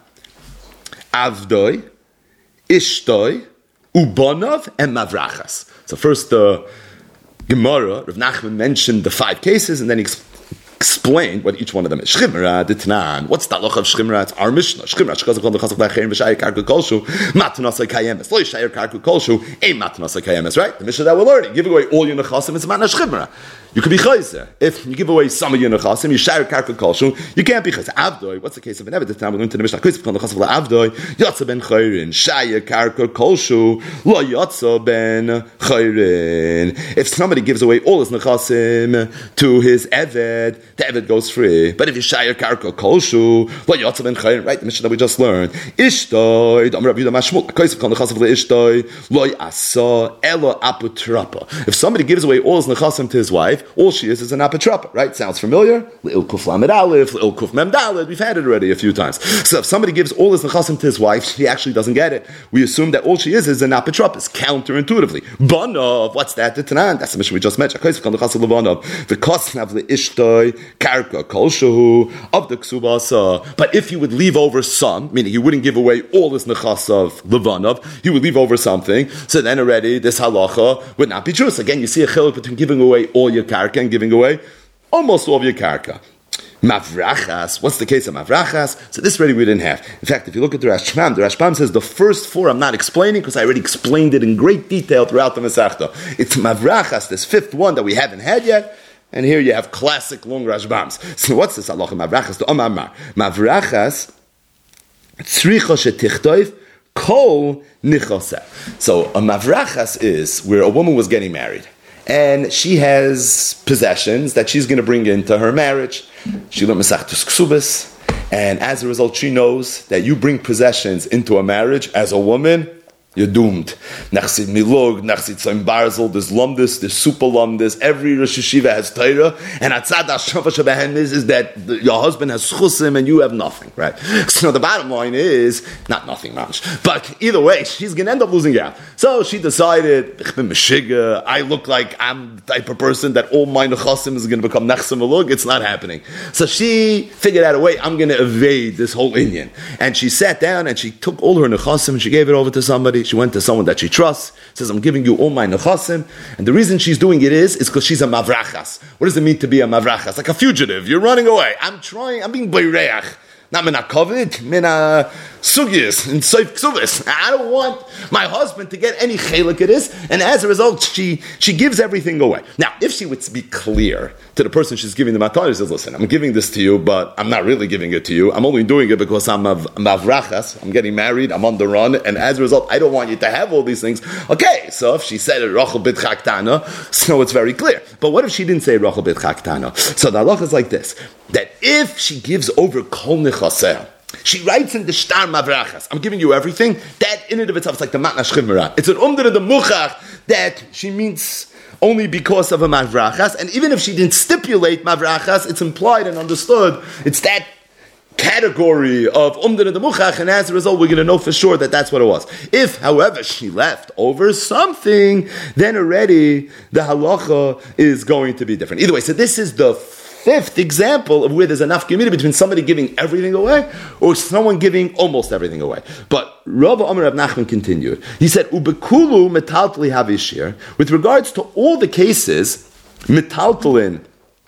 avdoi, ishtoi, ubanav, and mavrachas. So first the Gemara, Rav Nachman mentioned the five cases, and then he ex- explained what each one of them is. Shchimra, Ditnan. What's the halacha of Shchimra? It's our Mishnah. Shchimra, Shchazak Kol Nechasach V'Acherim V'Shayir Karku Kolshu, Matnasa Kayemes. Lo Yishayir Karku Kolshu, Ein Matnasa Kayemes, right? The Mishnah that we're learning. Give away all your nechasim, it's Matna Shchimra. You could be chayzer. If you give away some of your nechasim, you share karka kolshu, you can't be chayzer. Avdoi, what's the case of an Eved? Time we learned to the Mishnah. Kosev kol nechasim la'avdoi, yatsa ben chayrin, share karka kolshu, lo yatsa ben chayrin. If somebody gives away all his nechasim to his Eved, the Eved goes free. But if you share karka kolshu, lo yatsa ben chayrin, right? The Mishnah that we just learned. Ishtoi, Amar Rabbi Yehuda Mashmul, kosev kol nechasim le'ishtoi, lo yasa elo aputrapa. If somebody gives away all his nechasim to his wife, all she is is an apatrapa, right? Sounds familiar? L'il kuf lamed aleph, l'il kuf mem daled. We've had it already a few times. So if somebody gives all his nechasim to his wife, he actually doesn't get it. We assume that all she is is an apatrapa. It's counterintuitively. Banov, what's that? The Tanan. That's the mission we just mentioned. The kosnav le'ishtoi karka kolshahu of the ksubasa. But if he would leave over some, meaning he wouldn't give away all his nechas of levanov, he would leave over something. So then already this halacha would not be true. So again, you see a chiluk between giving away all your karka and giving away almost all of your karka. Mavrachas. What's the case of Mavrachas? So this already we didn't have. In fact, if you look at the Rashbam, the Rashbam says the first four I'm not explaining because I already explained it in great detail throughout the Masechta. It's Mavrachas, this fifth one that we haven't had yet. And here you have classic long Rashbams. So what's this halacha Mavrachas? The Omar Mar. Mavrachas, tzricha shetichtoiv, kol nichoseh. So a Mavrachas is where a woman was getting married. And she has possessions that she's going to bring into her marriage. She learned Masechtus Ksubis. And as a result, she knows that you bring possessions into a marriage as a woman, you're doomed. Nachsid Milog, Nachsid Tzom Barzel, there's Lumdis, there's Super Lumdis, every Rosh Hashiva has Torah, and Atzad HaShafa Shabahem is, is that your husband has Chusim and you have nothing, right? So the bottom line is, not nothing much, but either way, she's going to end up losing out. So she decided, Ich bin Meshiga, I look like I'm the type of person that all my Nechasim is going to become Nachsim Milog, it's not happening. So she figured out a way, I'm going to evade this whole Indian. And she sat down and she took all her Nechasim and she gave it over to somebody. She went to someone that she trusts, says, I'm giving you all my nechasim. And the reason she's doing it is, is because she's a mavrachas. What does it mean to be a mavrachas? Like a fugitive. You're running away. I'm trying, I'm being bayreach. Not mina kovid, mina sugyis, and soif ksuvis. I don't want my husband to get any chelik of this, and as a result, she she gives everything away. Now, if she would be clear to the person she's giving the matar, she says, listen, I'm giving this to you, but I'm not really giving it to you. I'm only doing it because I'm a mavrachas, I'm getting married, I'm on the run, and as a result, I don't want you to have all these things. Okay, so if she said Rachel bit chaktana, so it's very clear. But what if she didn't say Rachel bit chaktana? So the halacha is like this, that if she gives over kol nechaseh, she writes in the Shtar Mavrachas, I'm giving you everything, that in and of itself is like the Matna Shchimera. It's an umder of the Muchach that she means only because of a Mavrachas, and even if she didn't stipulate Mavrachas, it's implied and understood, it's that category of umder of the Muchach, and as a result, we're going to know for sure that that's what it was. If, however, she left over something, then already the halacha is going to be different. Either way, so this is the fifth example of where there's enough community between somebody giving everything away or someone giving almost everything away. But Rabbi Amar Rav Nachman continued. He said, "Ubekulu metaltli havishir." With regards to all the cases, metaltlin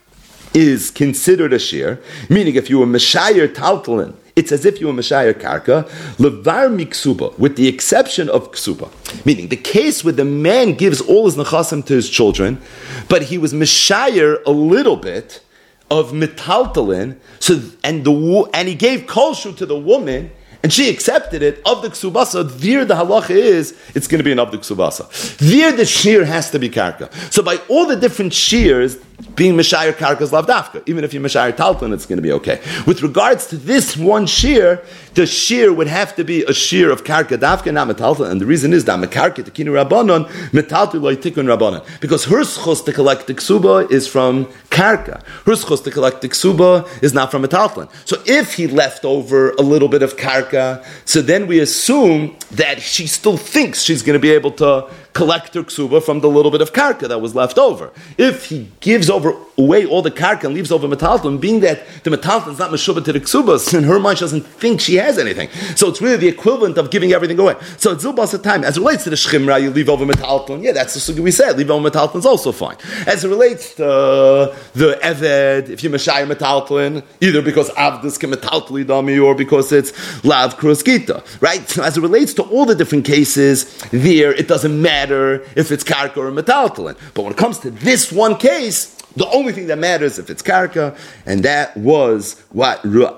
is considered a shir. Meaning, if you were meshayer taltlin, it's as if you were meshayer karka, levar miksuba, with the exception of ksuba. Meaning, the case where the man gives all his nechasim to his children, but he was meshayer a little bit of metaltalin, so and the and he gave kolshu to the woman, and she accepted it of the ksubasa. There, the halacha is it's going to be an of the ksubasa. There, the shear has to be karka. So by all the different shears, being Meshayir Karkas Lavdafka. Even if you're Meshayir Talton, it's going to be okay. With regards to this one shear, the shear would have to be a shear of Karka Dafka, not Metalton. And the reason is that Mekarka Tekinu Rabbanon, Metalton Loi Tikun Rabbanon. Because her schos to collect the Ksuba is from Karka. Her schos to collect the Ksuba is not from Metalton. So if he left over a little bit of Karka, so then we assume that she still thinks she's going to be able to collect her ksuba from the little bit of karka that was left over. If he gives over away all the karka and leaves over metalton, being that the metalton is not meshubah to the ksubas, in her mind she doesn't think she has anything. So it's really the equivalent of giving everything away. So it's zilbas at time. As it relates to the shchimra, you leave over metalton. Yeah, that's the sugi we said. Leave over metalton is also fine. As it relates to uh, the eved, if you meshayim metalton, either because avdus can metaltli dami or because it's lav kruskita, right? So as it relates to all the different cases, there it doesn't matter if it's karka or metaltalin. But when it comes to this one case, the only thing that matters if it's karka, and that was what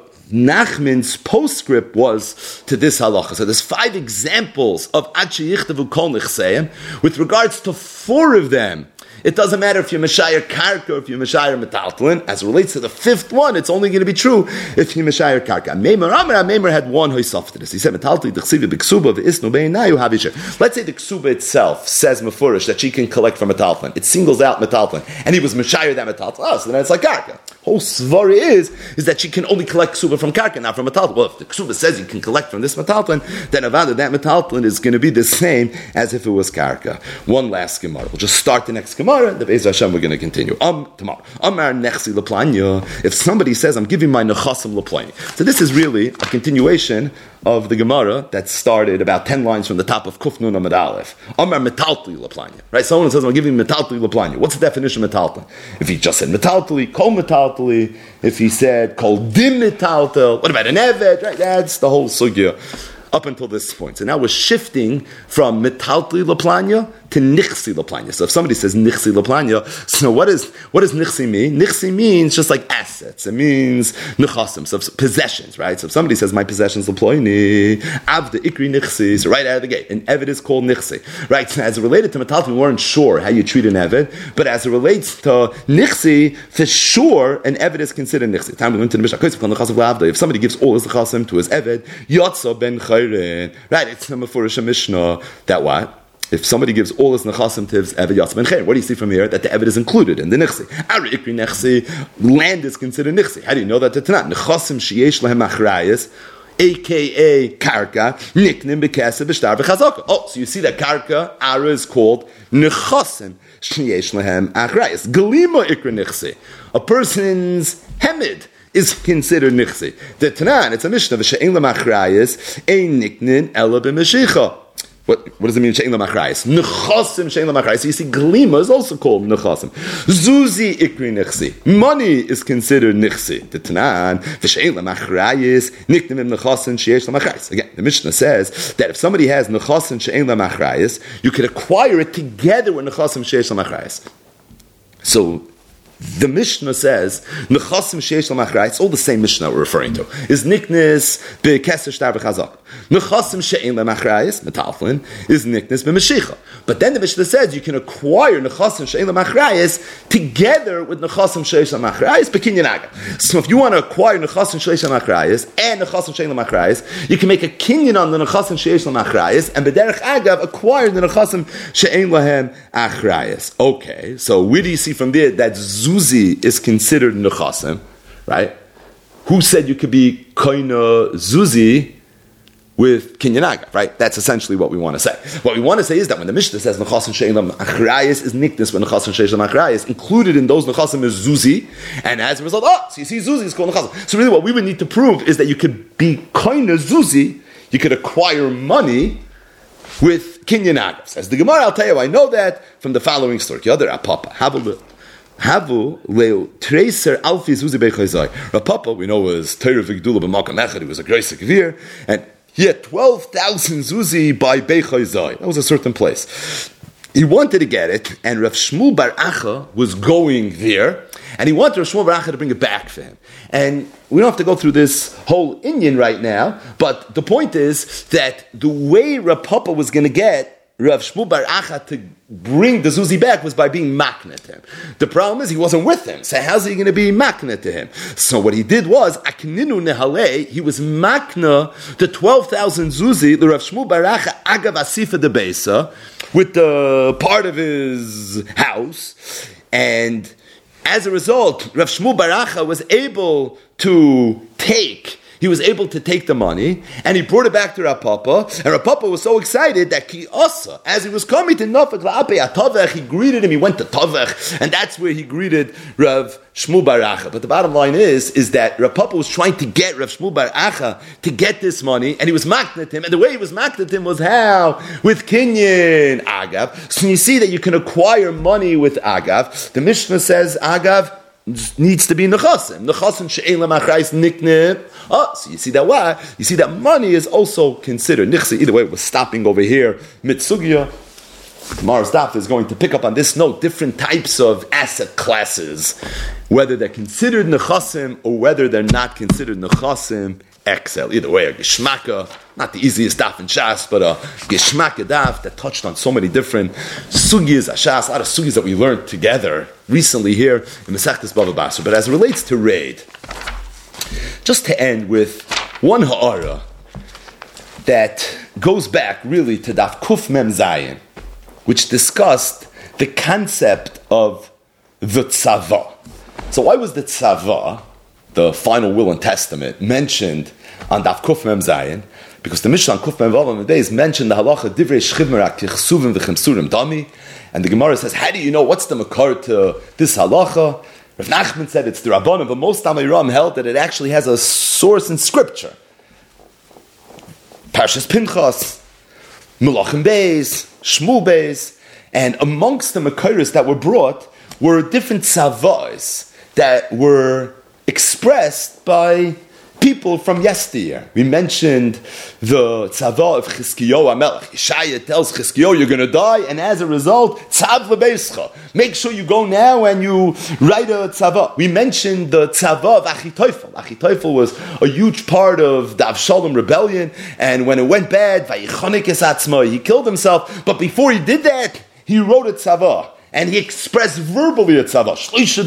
Nachman's postscript was to this halacha. So there's five examples of Achi Yichtavu Kol Nechseim. With regards to four of them, it doesn't matter if you're Meshayir Karka or if you're Meshayir Metaltlin. As it relates to the fifth one, it's only going to be true if you're Meshayir Karka. Meimer Amar, Meimer had one hoisaf to this. He said, Metaltli d'chsivi b'ksuba v'isnu be'inayu havisher. Let's say the ksuba itself says Mefurish that she can collect from Metaltlin. It singles out Metaltlin. And he was Meshayir that Metaltlin. Oh, so then it's like Karka. Whole svari is, is that she can only collect ksuba from Karka, not from Metaltlin. Well, if the ksuba says you can collect from this Metaltlin, then avada, that Metaltlin is going to be the same as if it was Karka. One last Gemara. We'll just start the next Gemara. The Be'ez Hashem, we're going to continue. Um, tomorrow. Amar nechsi leplanya. If somebody says, I'm giving my nechasim leplanya. So this is really a continuation of the Gemara that started about ten lines from the top of Kuf Nun Amud Aleph. Amar metaltli leplanya. Right? Someone says, I'm giving metaltli leplanya. What's the definition of metaltli? If he just said metaltli, kol metaltli, metaltali, if he said kol dim metaltal, what about an eved? Right, that's the whole sugya up until this point. So now we're shifting from metaltli laplanya to nichsi laplanya. So if somebody says nichsi laplanya, so what is what does nichsi mean? Nichsi means just like assets. It means nechasim, so possessions, right? So if somebody says my possessions laploini, avda ikri nichsi, so right out of the gate, an eved is called nichsi, right? So as it related to metaltli, we weren't sure how you treat an eved, but as it relates to nichsi, for sure, an eved is considered nichsi. Time we went to the Mishnah. If somebody gives all his nechasim to his eved, yotza ben chayrin. Right, it's the Mefurish Mishnah that what? If somebody gives all his nechasim to his eved yotza ben chayrin, what do you see from here? That the eved is included in the nichsi. Ari ikri nichsi, land is considered nichsi. How do you know that it's not? Nechasim sheyesh lehem achrayis, A K A karka, niknim bekesed b'shtar v'chazaka. Oh, so you see that karka, ara is called nechasim sheyesh lehem achrayis. Galima ikri nichsi. A person's hemid is considered nichsi. The Tanan, it's a Mishnah, v'she'en l'machrayis, ein niknin ela b'meshicha. What, what does it mean, she'en l'machrayis? Nechasim she'en l'machrayis. So you see, glima is also called nechasim. Zuzi ikri nichsi. Money is considered nichsi. The Tanan, v'she'en l'machrayis, niknim im nechasim she'esh l'machrayis. Again, the Mishnah says that if somebody has nechasim she'en l'machrayis, you could acquire it together with nechasim she'esh l'machrayis. So, the Mishnah says, Nechasim sheish l'machrayis, it's all the same Mishnah we're referring to, is niknis be'keser shtar v'chazak. Nechasim she'en l'machrayis, metalflin, is niknis be'meshicha. But then the Mishnah says you can acquire Nechasim she'en l'machrayis together with Nechasim sheish l'machrayis be'kinyan agav. So if you want to acquire Nechasim sheish l'machrayis and Nechasim she'en l'machrayis, you can make a kinyan on the Nechasim sheish l'machrayis and b'derech agav acquire the Nechasim she'en lahem achrayis. Okay, so where do you see from there that Zuzi is considered nechasim, right? Who said you could be koina Zuzi with kinyanaga, right? That's essentially what we want to say. What we want to say is that when the Mishnah says nechasim she'elam achrayis is niknis, when nechasim she'elam achrayis, included in those nechasim is Zuzi, and as a result, oh, so you see Zuzi is called nechasim. So really what we would need to prove is that you could be koina Zuzi, you could acquire money with kinyanaga. Says the Gemara, I'll tell you, I know that from the following story. Yother apapa, have a look. Havu leo tracer alfi zuzi beichayzai. Rapapa, we know, was Torah v'gdula b'makam echad. He was a great severe, and he had twelve thousand zuzi by beichayzai. That was a certain place. He wanted to get it, and Rav Shmuel Bar Acha was going there, and he wanted Rav Shmuel Bar Acha to bring it back for him. And we don't have to go through this whole Indian right now, but the point is that the way Rapapa was going to get Rav Shmuel Bar Acha to bring the Zuzi back was by being makna to him. The problem is he wasn't with him, so how's he going to be makna to him? So what he did was, akninu nehale, he was makna the twelve thousand Zuzi, the Rav Shmuel Bar Acha agav asifa de beisa, with the part of his house, and as a result, Rav Shmuel Bar Acha was able to take He was able to take the money, and he brought it back to Rav Papa, and Rav Papa was so excited that he also, as he was coming to Nafek La'apei HaTavech, he greeted him, he went to Tavech, and that's where he greeted Rav Shmuel Bar Acha. But the bottom line is, is that Rav Papa was trying to get Rav Shmuel Bar Acha to get this money, and he was maknat him, and the way he was maknat him was how? With Kinyan Agav. So you see that you can acquire money with Agav. The Mishnah says Agav needs to be nechasim. Nechasim she'ein l'machrayis niknib. Oh, so you see that why? You see that money is also considered nichsi. Either way, we're stopping over here. Mitsugya. Tomorrow's daf is going to pick up on this note different types of asset classes, whether they're considered nechasim or whether they're not considered nechasim. Excel. Either way, a geshmaka, not the easiest daf in Shas, but a geshmaka daf that touched on so many different sugiyas, Shas, a lot of sugiyas that we learned together recently here in Masechtas Bava Basra. But as it relates to raid, just to end with one ha'ara that goes back really to Daf Kuf Mem Zayin, which discussed the concept of the tzava. So why was the tzava, the final will and testament, mentioned on Daf Kuf Mem Zayin? Because the Mishnah on Kuf Mem Vav Days mentioned the halacha divrei shchivmerak kichsuvim v'chimsurim dami, and the Gemara says, how do you know what's the makar to this halacha? Rav Nachman said it's the Rabbanim, but most Talmidei Ram held that it actually has a source in Scripture. Parshas Pinchas, Melachim Beis, Shmuel Beis, and amongst the makaros that were brought were different tzavos that were expressed by people from yesteryear. We mentioned the tzava of Chizkiyahu HaMelech. Yeshaya tells Chizkiyahu, you're going to die, and as a result, tzav lebeischa. Make sure you go now and you write a tzava. We mentioned the tzava of Achitophel. Achitophel was a huge part of the Avshalom rebellion, and when it went bad, vayichonik es atzmo, he killed himself, but before he did that, he wrote a tzava. And he expressed verbally a tzava.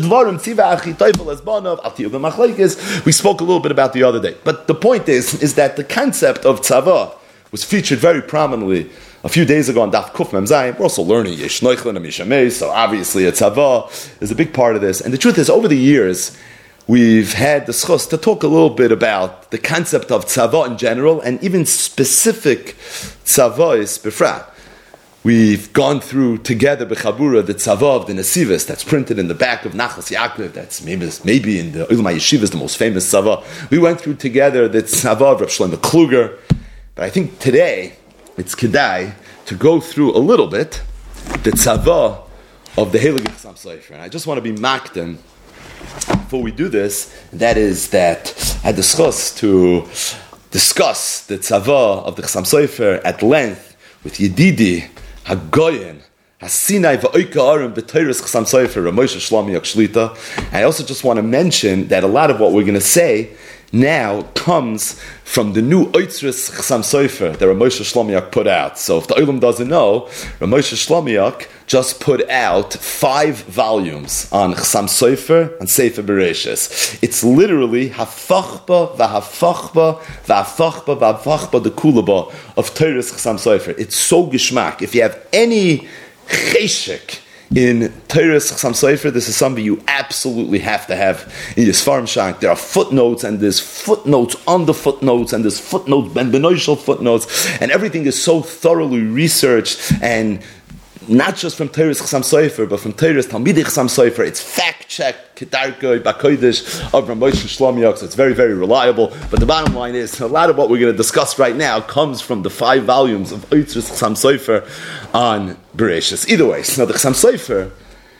We spoke a little bit about the other day. But the point is, is that the concept of tzava was featured very prominently a few days ago on Daf Kuf Mem Zayin. We're also learning Yesh Noichlan and Mishamei, so obviously a tzava is a big part of this. And the truth is, over the years, we've had the schos to talk a little bit about the concept of tzava in general, and even specific tzavos befrat. We've gone through together Bechabura the tzava of the Nesivos that's printed in the back of Nachas Yaakov. That's maybe, maybe in the Ulma Yeshivas, the most famous tzava. We went through together the tzava of Reb Shlomo Kluger. But I think today it's kedai to go through a little bit the tzava of the Heilige Chassam Sofer. And I just want to be makdem before we do this. That is that I discuss to discuss the tzava of the Chassam Sofer at length with Yedidi Hagoyin, Hasinai v'oika arim b'teiris Chassam Sofer, Ramosha Shlomo Shlita. I also just want to mention that a lot of what we're going to say now comes from the new Oitzris Chassam Sofer that Ramosha Shlomo put out. So if the Olam doesn't know, Ramosha Shlomo just put out five volumes on Chassam Sofer and Sefer Bereshis. It's literally Hafachba v'Hafachba v'Hafachba v'Hafachba the Kulaba of Teiris Chassam Sofer. It's so gishmak. If you have any cheshek in Teiris Chassam Sofer, this is something you absolutely have to have in your Sfarim Shank. There are footnotes, and there's footnotes on the footnotes, and there's footnotes, Ben Benoishal footnotes, and everything is so thoroughly researched, and not just from Teiris Chassam Sofer, but from Teiris Talmidei Chassam Sofer. It's fact-checked, Kedarkei, Bakodesh, of Ramosha Shlomo, so it's very, very reliable. But the bottom line is, a lot of what we're going to discuss right now comes from the five volumes of Oitzris Chassam Sofer on Bereshis. Either way, so the Chassam Sofer,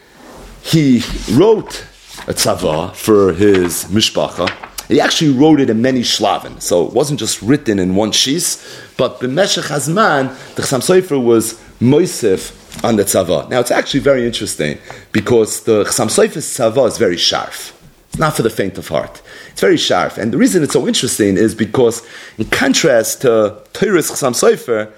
he wrote a tzava for his mishpacha. He actually wrote it in many shlavim, so it wasn't just written in one shis, but b'meshech hazman, the Chassam Sofer was moisef on the tzava. Now, it's actually very interesting because the Chassam Sofer's tzava is very sharp. It's not for the faint of heart. It's very sharp. And the reason it's so interesting is because, in contrast to Teiris Chassam Sofer,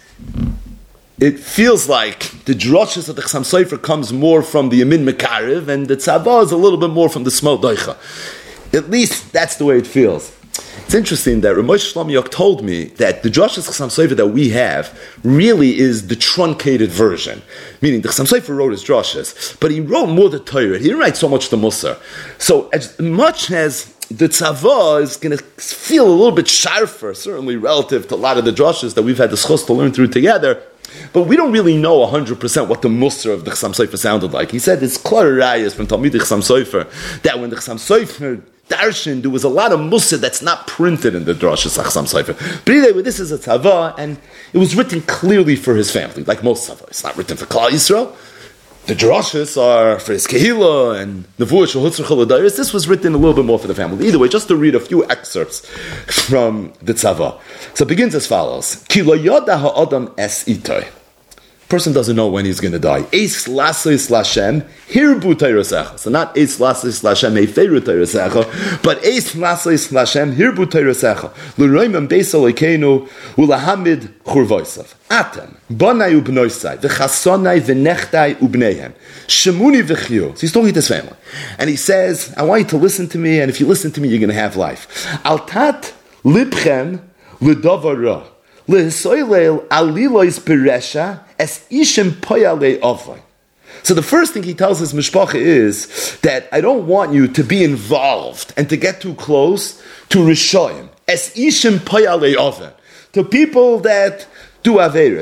it feels like the droshes of the Chassam Sofer comes more from the Yamin Mekariv, and the tzava is a little bit more from the Smol Doicha. At least that's the way it feels. It's interesting that Ramosha Shlomo told me that the Drashas Chassam Sofer that we have really is the truncated version. Meaning the Chassam Sofer wrote his Drashas, but he wrote more the Torah. He didn't write so much the Musar. So as much as the tzava is going to feel a little bit sharper, certainly relative to a lot of the Drashas that we've had the schos to learn through together, but we don't really know one hundred percent what the Musar of the Chassam Sofer sounded like. He said it's Klar Rayas from Talmidei Chassam Sofer that when the Chassam Sofer Darshan, there was a lot of Musar that's not printed in the Drashas Chassam Sofer. But anyway, this is a tzava, and it was written clearly for his family, like most tzava. It's not written for Klal Yisrael. The Drashas are for his Kehillah and Nevuah Shehutzrach L'Dayris. This was written a little bit more for the family. Either way, just to read a few excerpts from the tzava. So it begins as follows: Ki lo yada ha'adam es itoy. Person doesn't know when he's going to die. Eis lasois lashem hirbu teirosecha. So not eis lasois lashem heiferu teirosecha, but eis lasois lashem hirbu teirosecha. L'roimem beis Elokeinu u'lahamid churvoisav. Atem banai ubnoisai v'chasonai v'nechtai ubneihem shemuni v'chiyu. So he's talking to his family, and he says, "I want you to listen to me, and if you listen to me, you're going to have life. Altat libchem l'davar ra lehisoilel alilois peresha." So the first thing he tells his mishpacha is that I don't want you to be involved and to get too close to Rishoyim, es ishim payalei oven, to people that do averis.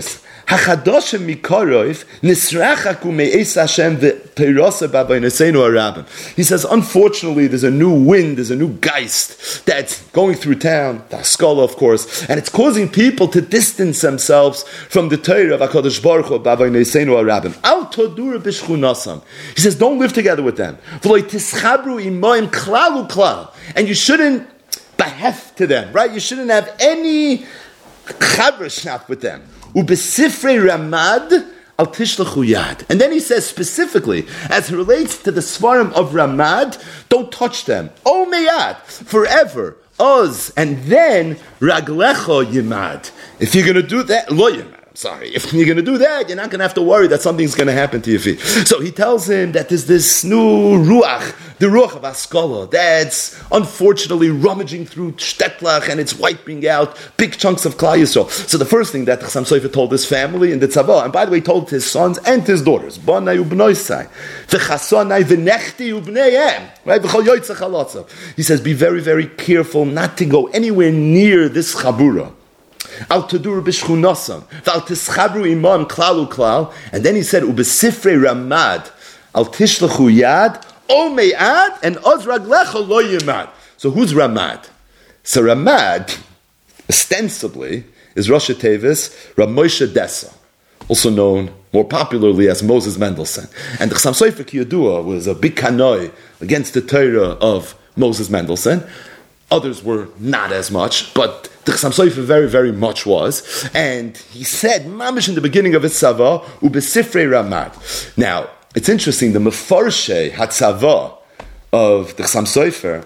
Hachadoshem mikarov nisrachaku me'es Hashem v'teirasa b'abayneseinu harabim. He says, unfortunately, there's a new wind, there's a new geist that's going through town, the Haskalah, of course, and it's causing people to distance themselves from the Torah of HaKadosh Baruch Hu b'abayneseinu harabim. Al todur b'shchunasam. He says, don't live together with them. V'lo tischabru imoim klal uklal. And you shouldn't behef to them, right? You shouldn't have any chavrashnat with them. Ubesifrei Ramad al tishlachu yad. And then he says specifically, as it relates to the svarim of Ramad, don't touch them. O meyad, forever. Oz, and then raglecho yimad. If you're going to do that, lo yimad. Sorry, if you're going to do that, you're not going to have to worry that something's going to happen to your feet. So he tells him that there's this new ruach, the ruach of Haskalah, that's unfortunately rummaging through Shtetlach and it's wiping out big chunks of Klal Yisrael. So the first thing that Chassam Sofer told his family in the Tzavah, and by the way, he told his sons and his daughters, Banai ubnoisai, v'chasonai v'nechti ubneihem, right? V'chol yotzach halotzav. He says, be very, very careful not to go anywhere near this chabura. Al tadur b'shchunasam, v'al tischabru imam klal uklal, and then he said, ubesifrei Ramad, al tishlachu yad, o me'ad, and oz raglecha lo yimad. So who's Ramad? So Ramad, ostensibly, is Rosh Tevis Rav Moshe Dessa, also known more popularly as Moses Mendelssohn. And the Chassam Sofer Kiyadua was a big kanoi against the Torah of Moses Mendelssohn. Others were not as much, but the Chassam Sofer very, very much was. And he said, mamish in the beginning of his tzavah, ubesifrei Ramad. Now, it's interesting, the Mefarshe HaTzavah of the Chassam Sofer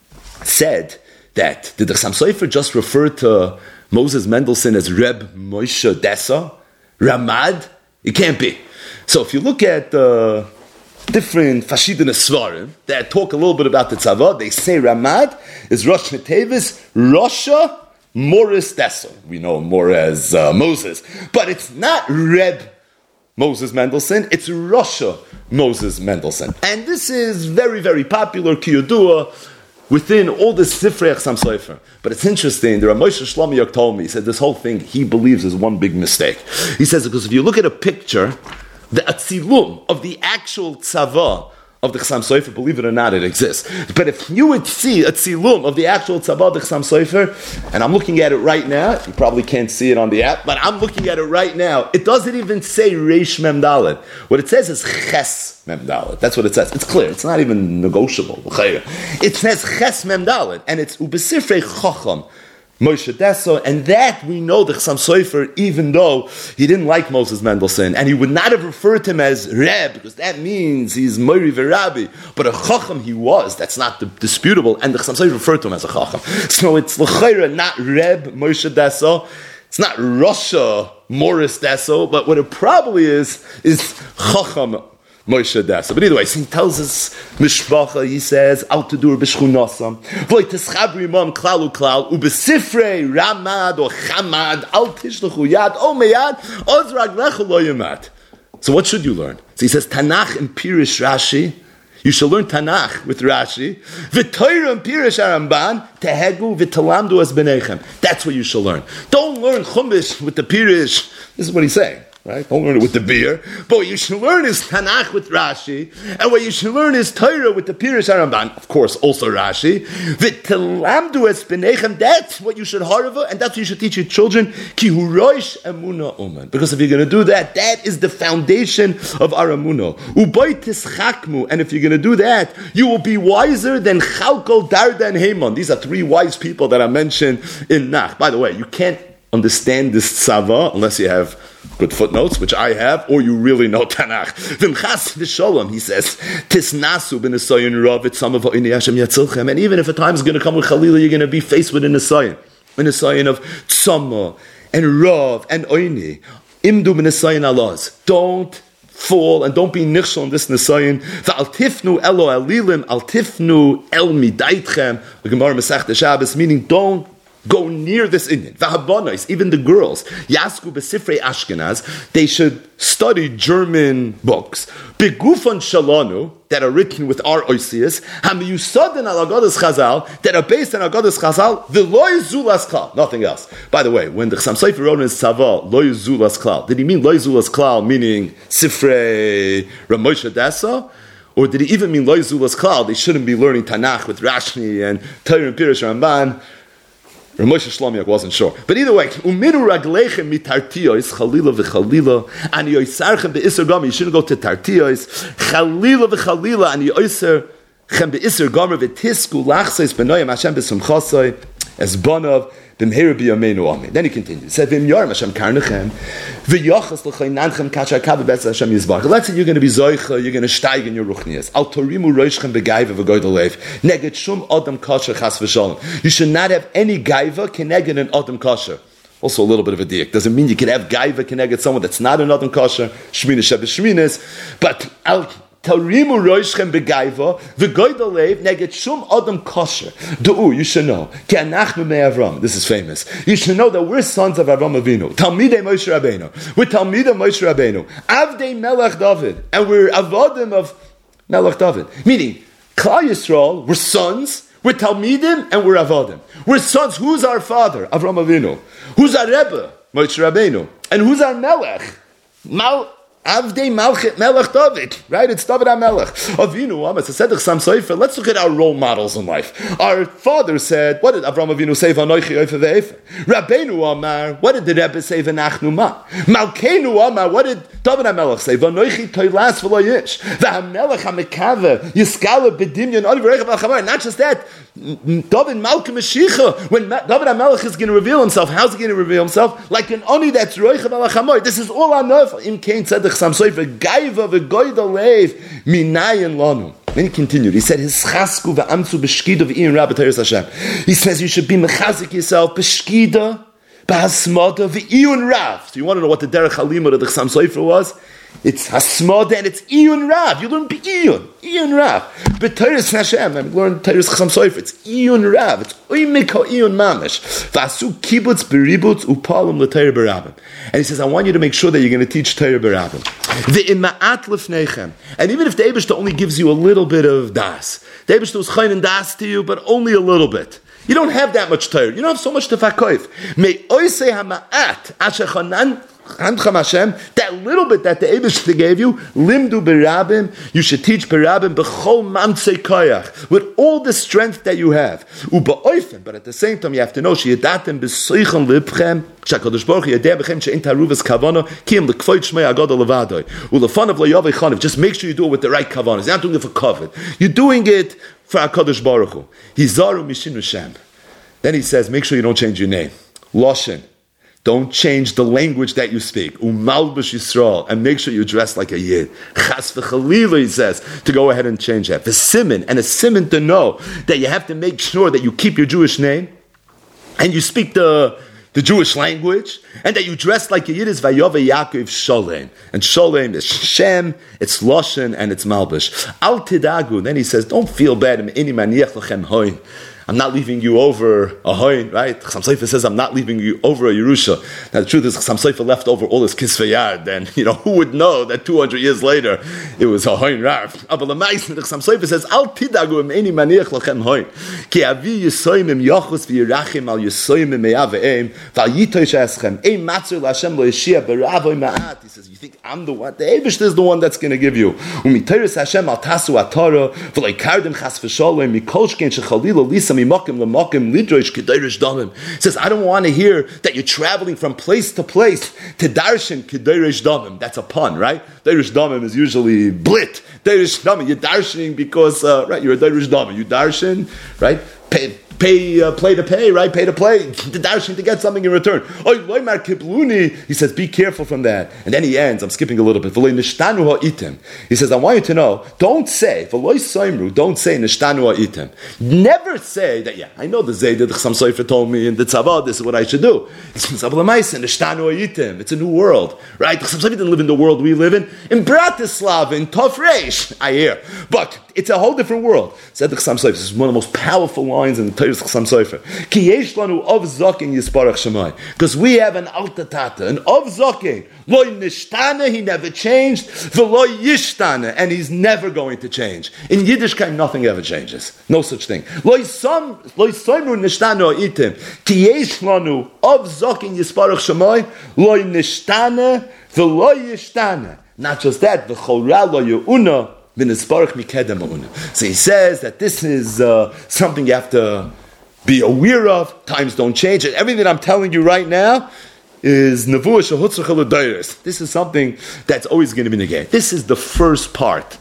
said that, did the Chassam Sofer just refer to Moses Mendelssohn as Reb Moshe Dessa? Ramad? It can't be. So if you look at the uh, different Fashidin Svarim that talk a little bit about the Tzavah, they say Ramad is Rosh Tevis, Rosha Morris Dessa. We know him more as uh, Moses. But it's not Reb Moses Mendelssohn, it's Rosha Moses Mendelssohn. And this is very, very popular, Kiyodua, within all the Sifrei Chassam Sofer. But it's interesting, the Rav Moshe Shlomo told me, he said this whole thing he believes is one big mistake. He says, because if you look at a picture, the atzilum of the actual tzavah of the Chassam Sofer, believe it or not, it exists. But if you would see a tzilum of the actual tzavah of the Chassam Sofer, and I'm looking at it right now, you probably can't see it on the app, but I'm looking at it right now, it doesn't even say Reish Mem Dalet. What it says is Ches Mem Dalet. That's what it says. It's clear. It's not even negotiable. It says Ches Mem Dalet, and it's Ubesifrei Chacham Moshe Dessa, and that we know the Chassam Sofer, even though he didn't like Moses Mendelssohn, and he would not have referred to him as Reb, because that means he's Mori V'Rabbi, but a Chacham he was, that's not disputable, and the Chassam Sofer referred to him as a Chacham. So it's L'chaira, not Reb Moshe Dessa, it's not Rosha Morris Dessa, but what it probably is, is Chacham Moshe Dessa. But either way, so he tells us Mishpacha, he says, Al Tadur B'Shchunasam, V'loi Tischabri Imam Klal Uklal, Ubesifrei Ramad or Chamad, Al Tishlechu Yad, O Meyad, Oz Raglecha Lo Yamad. So what should you learn? So he says, Tanakh and Pirish Rashi, you shall learn Tanakh with Rashi, V'Torah and Pirish Aramban, Tehegu V'Talamdu as B'nechem. That's what you shall learn. Don't learn Chumash with the Pirish. This is what he's saying. Right? Don't learn it with the beer. But what you should learn is Tanakh with Rashi. And what you should learn is Torah with the Pirish Aramban. Of course, also Rashi. V'telamdu es b'nechem. That's what you should harava, and that's what you should teach your children. Ki hu roish emuna uman. Because if you're going to do that, that is the foundation of our emunah. U'boi tischakmu. And if you're going to do that, you will be wiser than Chalkol, Darda, and Haman. These are three wise people that I mentioned in Nach. By the way, you can't understand this tzava unless you have good footnotes, which I have, or you really know Tanakh. V'mchas v'sholom, he says, tisnasu b'nesayin rav etzamav ha'ini Hashem yatzilchem. And even if a time is going to come with Chalila, you're going to be faced with a nesayin, a nesayin of tzama and rav and oini. Imdu b'nesayin alaz. Don't fall and don't be nichshel in this nesayin. V'al tifnu elo alilim, al tifnu el midaitchem. The Gemara Masechta Shabbos, meaning don't go near this Indian. Vahabonos, even the girls, Yasku Besifrei Ashkenaz, they should study German books. Begufon Shalanu, that are written with our oisias, Hamiyusadin al Agadas Chazal, that are based on Agadas Chazal, the Loy Zulas Klal, nothing else. By the way, when the Chassam Sofer wrote in his Tzava, Loy Zulas Klal, did he mean Loy Zulas Klal, meaning Sifrei Ramosha Dasa? Or did he even mean Loy Zulas Klal? They shouldn't be learning Tanakh with Rashni and Torah and Pirush Ramban. Ramosha Shlomiak wasn't sure. But either way, Umiru Raglechem mitartiyos, Chalila v'Chalila, and Yoisarchem be'Isser Gomer, you shouldn't go to Tartiyos, Chalila v'Chalila, and Yoisarchem be'Isser Gomer, v'Tisku lachseis b'noyam Hashem b'sumchasoi, as Bonav, then he continues. He said, Let's say you're going to be zoicha, you're going to steig in your ruchnias. Al torimu roishchem begaiva v'goydalev. Neged shum adam kasher chas v'shalom. You should not have any gaiva keneged an adam kasher. Also a little bit of a diak. Doesn't mean you can have gaiva keneged someone that's not an adam kasher. Shmina sheb shminas. But al Tarimu roishchem begaiva v'goydalev neged shum adam kosher. Du'u, you should know. Ki anachnu me Avram. This is famous. You should know that we're sons of Avram Avinu. Talmidei Moshe Rabbeinu. We're Talmidei Moshe Rabbeinu. Avdei Melech David, and we're avodim of Melech David. Meaning, Klal Yisrael, we're sons. We're Talmidim and we're avodim. We're sons. Who's our father? Avram Avinu. Who's our Rebbe? Moshe Rabbeinu. And who's our Melech? Mal. Avdei Malchet Melech David, right? It's David HaMelech. Avinu Amas said Chassam Sofer. Let's look at our role models in life. Our father said, "What did Avram Avinu say? V'anoichi oife ve'efe." Rabbeinu Amar, what did the Rebbe say? V'nachnu ma. Malkeinu Amar, what did David HaMelech say? V'anoichi toilas v'lo yish. V'hamelech hamekave yiskala b'dimyon odi v'reicha v'achamar. Not just that. David Malka Mashiach. When David HaMelech is going to reveal himself, how's he going to reveal himself? Like an oni that's roicha v'achamar. This is all I know. Im Kain said Chassam Sofer, Gaiva v'goydalev minayin lanu. Then he continued. He said, "His chasku v'amtzu b'shkida v'iyun rabbi Teres Hashem." He says you should be mechazik yourself b'shkida, b'hasmada v'iyun rav. So you want to know what the derech halima of the Chassam Sofer was? It's hasmada and it's iyun rav. You learn b'iyun, iyun rav. But Teres Hashem, I learned Teres Chassam Sofer. It's iyun rav. It's oimik ha'iyun mamish. V'asu kibbutz b'ributz upalim l'Torah b'rabim. And he says, I want you to make sure that you're going to teach Torah b'rabim. V'ima'at l'fneichem. And even if the Eibishter only gives you a little bit of das, the Eibishter was chayin and das to you, but only a little bit. You don't have that much Torah. You don't have so much to fakoif. Me oisei hama'at asher chanan Hashem, that little bit that the Eibishter gave you, limdu berabim, you should teach berabim b'chol mamtzei koyach, with all the strength that you have. U'ba'oifen, but at the same time you have to know she'yadatem b'soichon libchem, she'akadosh baruch hu yadeh b'chem she'in taruvas kavana, ki im l'kvoit shmei agoda levadoi, u'lefanav lo'yavei chanav. Just make sure you do it with the right kavanas. You're not doing it for covet. You're doing it for HaKadosh Baruch Hu. Hizaru mishin Hashem. Then he says, make sure you don't change your name. Loshen. Don't change the language that you speak. Umalbush Yisrael, and make sure you dress like a yid. Chas v'chalila, he says, to go ahead and change that. V'simin, and a simin to know that you have to make sure that you keep your Jewish name, and you speak the the Jewish language, and that you dress like a yid is Vayove Yaakov Sholem. And Sholem is Shem, it's Loshen, and it's Malbush. Al Tidagu, then he says, don't feel bad. Ini maniach lachem hoin. I'm not leaving you over a hoin, right? Chassam Sofer says, I'm not leaving you over a Yerusha. Now the truth is, Chassam Sofer left over all his kisvei yard, and you know, who would know that two hundred years later, it was a hoin rav. But the Chassam Sofer says, Al tidagu eini maniach lachem hoin. Ki avi yisoyim im yochus v'yirachim al yisoyim im me'av ve'em, v'al yitosh eschem, ein matzur l'Hashem lo yeshia b'ravoi ma'at. He says, you think I'm the one? The Eibishter is the one that's going to give you. U'miteres Hashem al tasu atara, v'lo yikardim chas v'sholem, mikol shkein shechalila lisa He says, I don't want to hear that you're traveling from place to place to darshan kederish damim. That's a pun, right? Derish damim is usually blit. Derish damim, you're darshaning because, uh, right, you're a derish damim. You darshan, right? Pay, pay, uh, play to pay, right? Pay to play, to darshan to get something in return. He says, be careful from that. And then he ends, I'm skipping a little bit. He says, I want you to know, don't say, don't say nishtanu ha'item. Never say that, yeah, I know the Zayd that Chassam Sofer told me in the Tzava, this is what I should do. It's a new world, right? Chassam Sofer didn't live in the world we live in. In Bratislava, in Tofresh, I hear. But it's a whole different world. Said the Chassam Sofer, this is one of the most powerful lines in the Torah Teres Chasam Sofer. Ki yesh lanu of Zokin Yisparach Shemai. Because we have an Alta Tata, an of Zokin. Loi nishtana, he never changed. V'loi yishtana, and he's never going to change. In Yiddishkeit, nothing ever changes. No such thing. Loi som, loi soimru nishtana itim. Ki yesh lanu of Zokin Yisparach Shemai. Loi nishtana, v'loi yishtana. Not just that, v'chora lo yu'una. So he says that this is uh, something you have to be aware of. Times don't change. And everything that I'm telling you right now is nevuah shehutzach l'dayros. This is something that's always going to be negated. This is the first part